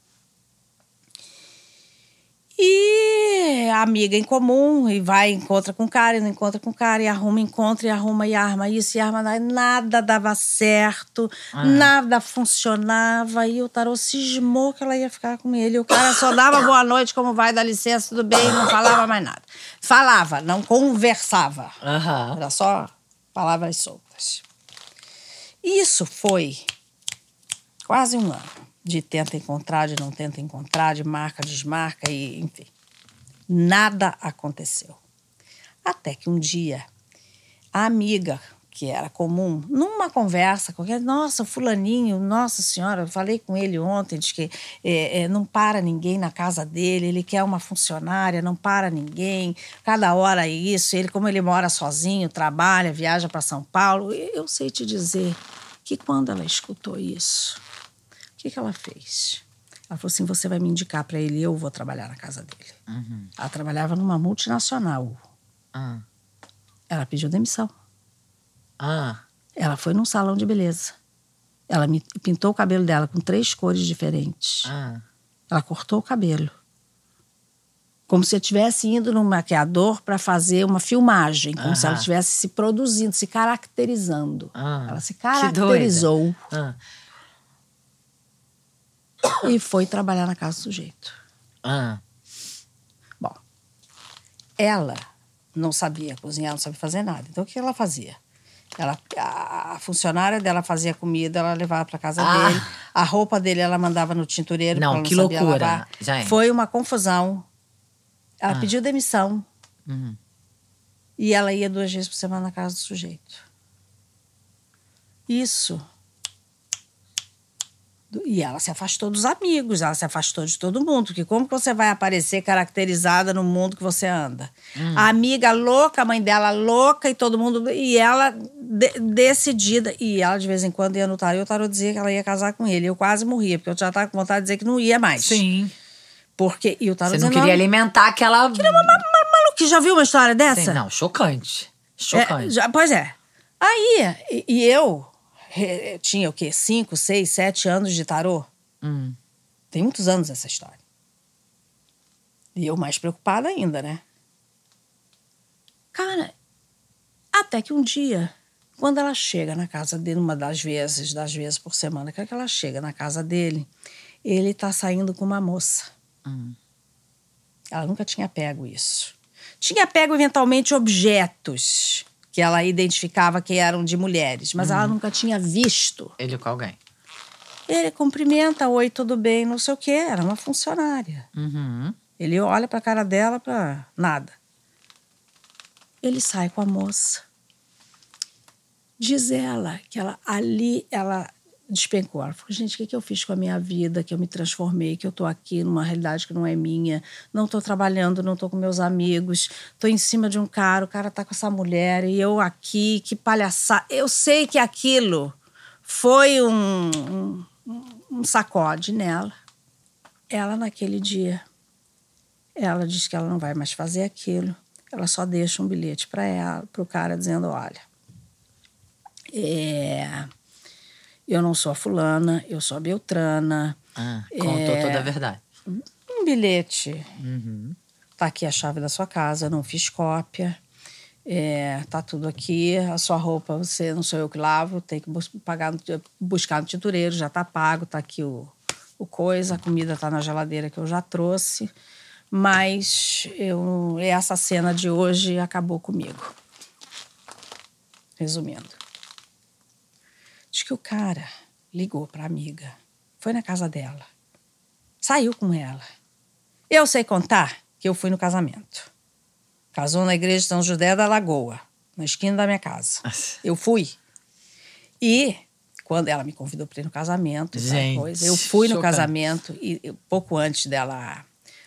E a amiga em comum, e vai, encontra com o cara, e não encontra com o cara, e arruma, encontra, e arruma, e arma isso, e arma, nada dava certo, nada funcionava, e o tarô cismou que ela ia ficar com ele. O cara só dava boa noite, como vai, dá licença, tudo bem, não falava mais nada. Falava, não conversava. Aham. Era só palavras soltas. Isso foi quase um ano. De tenta encontrar, de não tenta encontrar, de marca, desmarca, e enfim. Nada aconteceu. Até que um dia, a amiga, que era comum, numa conversa qualquer, nossa, fulaninho, nossa senhora, eu falei com ele ontem, diz que não para ninguém na casa dele, ele quer uma funcionária, não para ninguém, cada hora é isso, como ele mora sozinho, trabalha, viaja para São Paulo. Eu sei te dizer que quando ela escutou isso, o que ela fez? Ela falou assim, você vai me indicar para ele, eu vou trabalhar na casa dele. Uhum. Ela trabalhava numa multinacional. Ela pediu demissão. Ela foi num salão de beleza. Ela me pintou o cabelo dela com 3 cores diferentes. Ela cortou o cabelo. Como se eu estivesse indo num maquiador para fazer uma filmagem. Como se ela estivesse se produzindo, se caracterizando. Ela se caracterizou. E foi trabalhar na casa do sujeito. Bom, ela não sabia cozinhar, não sabia fazer nada. Então, o que ela fazia? A funcionária dela fazia comida, ela levava para casa dele. A roupa dele ela mandava no tintureiro. Não, ela que não sabia loucura, lavar. gente. Foi uma confusão. Ela pediu demissão. E ela ia 2 vezes por semana na casa do sujeito. Isso. E ela se afastou dos amigos, ela se afastou de todo mundo. Porque como que você vai aparecer caracterizada no mundo que você anda? A amiga louca, a mãe dela louca e todo mundo... E ela decidida. E ela de vez em quando ia no tarô, e o tarô dizia que ela ia casar com ele. Eu quase morria, porque eu já estava com vontade de dizer que não ia mais. Sim. Porque, e o tarô Você não dizia, queria alimentar aquela... maluco, já viu uma história dessa? Sim, não, chocante. Chocante. Pois é. Aí, e eu tinha o quê? 5, 6, 7 anos de tarô. Tem muitos anos essa história. E eu mais preocupada ainda, né? Cara, até que um dia, quando ela chega na casa dele, uma das vezes por semana, que ela chega na casa dele, ele tá saindo com uma moça. Ela nunca tinha pego isso. Tinha pego, eventualmente, objetos que ela identificava que eram de mulheres, mas ela nunca tinha visto. Ele com alguém. Ele cumprimenta, oi, tudo bem, não sei o quê. Era uma funcionária. Ele olha pra cara dela, pra nada. Ele sai com a moça. Diz ela que ela despencou. Ela falou, gente, o que eu fiz com a minha vida? Que eu me transformei, que eu tô aqui numa realidade que não é minha. Não tô trabalhando, não tô com meus amigos. Tô em cima de um cara, o cara tá com essa mulher. E eu aqui, que palhaçada. Eu sei que aquilo foi um sacode nela. Ela, naquele dia, ela diz que ela não vai mais fazer aquilo. Ela só deixa um bilhete pro cara dizendo, olha... eu não sou a fulana, eu sou a Beltrana. Contou toda a verdade. Um bilhete. Tá aqui a chave da sua casa, não fiz cópia. Tá tudo aqui. A sua roupa, não sou eu que lavo, tem que buscar no tintureiro, já tá pago, tá aqui o coisa. A comida tá na geladeira que eu já trouxe. Mas essa cena de hoje acabou comigo. Resumindo. Diz que o cara ligou pra amiga. Foi na casa dela. Saiu com ela. Eu sei contar que eu fui no casamento. Casou na igreja de São José da Lagoa, na esquina da minha casa. Eu fui. E quando ela me convidou para ir no casamento, Gente, eu fui no chocante. casamento e pouco antes dela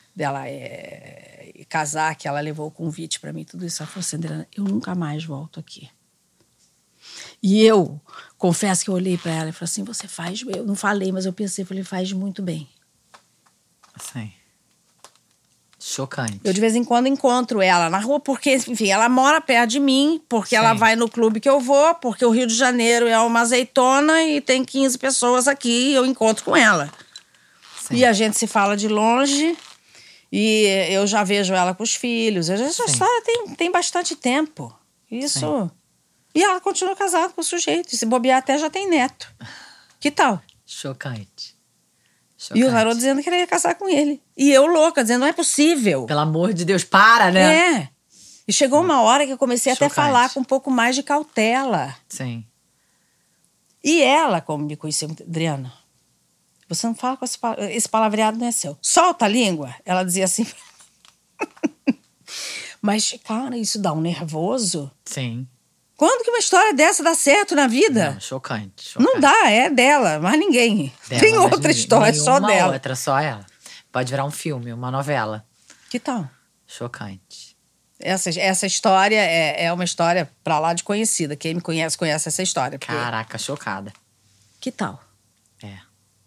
casar, que ela levou o convite para mim, tudo isso, ela falou assim, Adriana, eu nunca mais volto aqui. E eu confesso que eu olhei para ela e falei assim, você faz... Eu não falei, mas eu pensei, falei, faz muito bem. Sim. Chocante. Eu, de vez em quando, encontro ela na rua, porque, enfim, ela mora perto de mim, porque ela vai no clube que eu vou, porque o Rio de Janeiro é uma azeitona e tem 15 pessoas aqui e eu encontro com ela. Sim. E a gente se fala de longe e eu já vejo ela com os filhos. Essa história tem bastante tempo. Isso. Sim. E ela continua casada com o sujeito. E se bobear até já tem neto. Que tal? Chocante. E o garoto dizendo que ele ia casar com ele. E eu louca, dizendo, não é possível. Pelo amor de Deus, para, né? É. E chegou uma hora que eu comecei até a falar com um pouco mais de cautela. Sim. E ela, como me conhecia, Adriana, você não fala com esse palavreado, não é seu. Solta a língua. Ela dizia assim. Mas, cara, isso dá um nervoso. Sim. Quando que uma história dessa dá certo na vida? Não, chocante. Não dá, é dela, mas ninguém. Tem outra história, só dela. Outra, só ela. Pode virar um filme, uma novela. Que tal? Chocante. Essa história é uma história pra lá de conhecida. Quem me conhece essa história. Porque... Caraca, chocada. Que tal? É.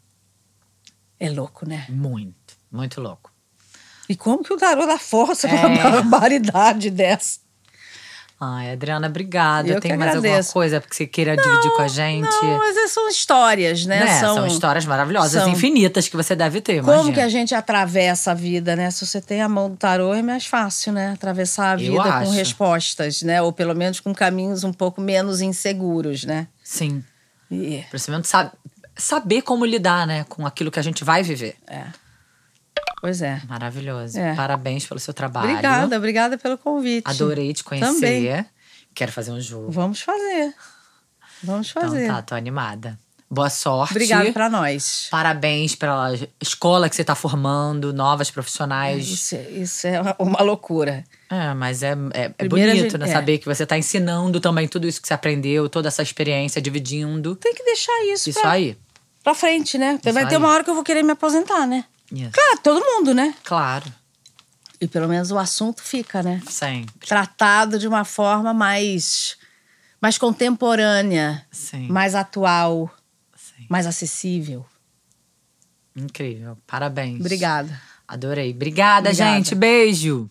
É louco, né? Muito, muito louco. E como que o garoto dá força pra uma barbaridade dessa? Ai, Adriana, obrigada. Eu Tem que mais agradeço. alguma coisa que você queira dividir com a gente? Não, mas são histórias, né? São histórias maravilhosas, infinitas que você deve ter, imagina. Como que a gente atravessa a vida, né? Se você tem a mão do tarô, é mais fácil, né? Atravessar a vida com respostas, né? Ou pelo menos com caminhos um pouco menos inseguros, né? Sim. Principalmente saber como lidar, né? Com aquilo que a gente vai viver. É. Pois é. Maravilhoso. Parabéns pelo seu trabalho. Obrigada pelo convite. Adorei te conhecer. Também. Quero fazer um jogo. Vamos fazer. Então tá, tô animada. Boa sorte. Obrigada pra nós. Parabéns pela escola que você tá formando, novas profissionais. Isso é uma loucura. Mas é bonito, né? Saber que você tá ensinando também tudo isso que você aprendeu, toda essa experiência, dividindo. Tem que deixar isso aí. Pra frente, né? Vai ter uma hora que eu vou querer me aposentar, né? Isso. Claro, todo mundo, né? Claro. E pelo menos o assunto fica, né? Sempre. Tratado de uma forma mais contemporânea. Sim. Mais atual. Sim. Mais acessível. Incrível. Parabéns. Obrigada. Adorei. Obrigada, gente. Beijo.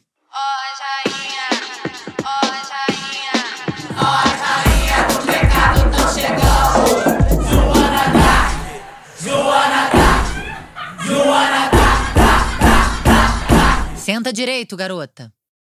Senta direito, garota.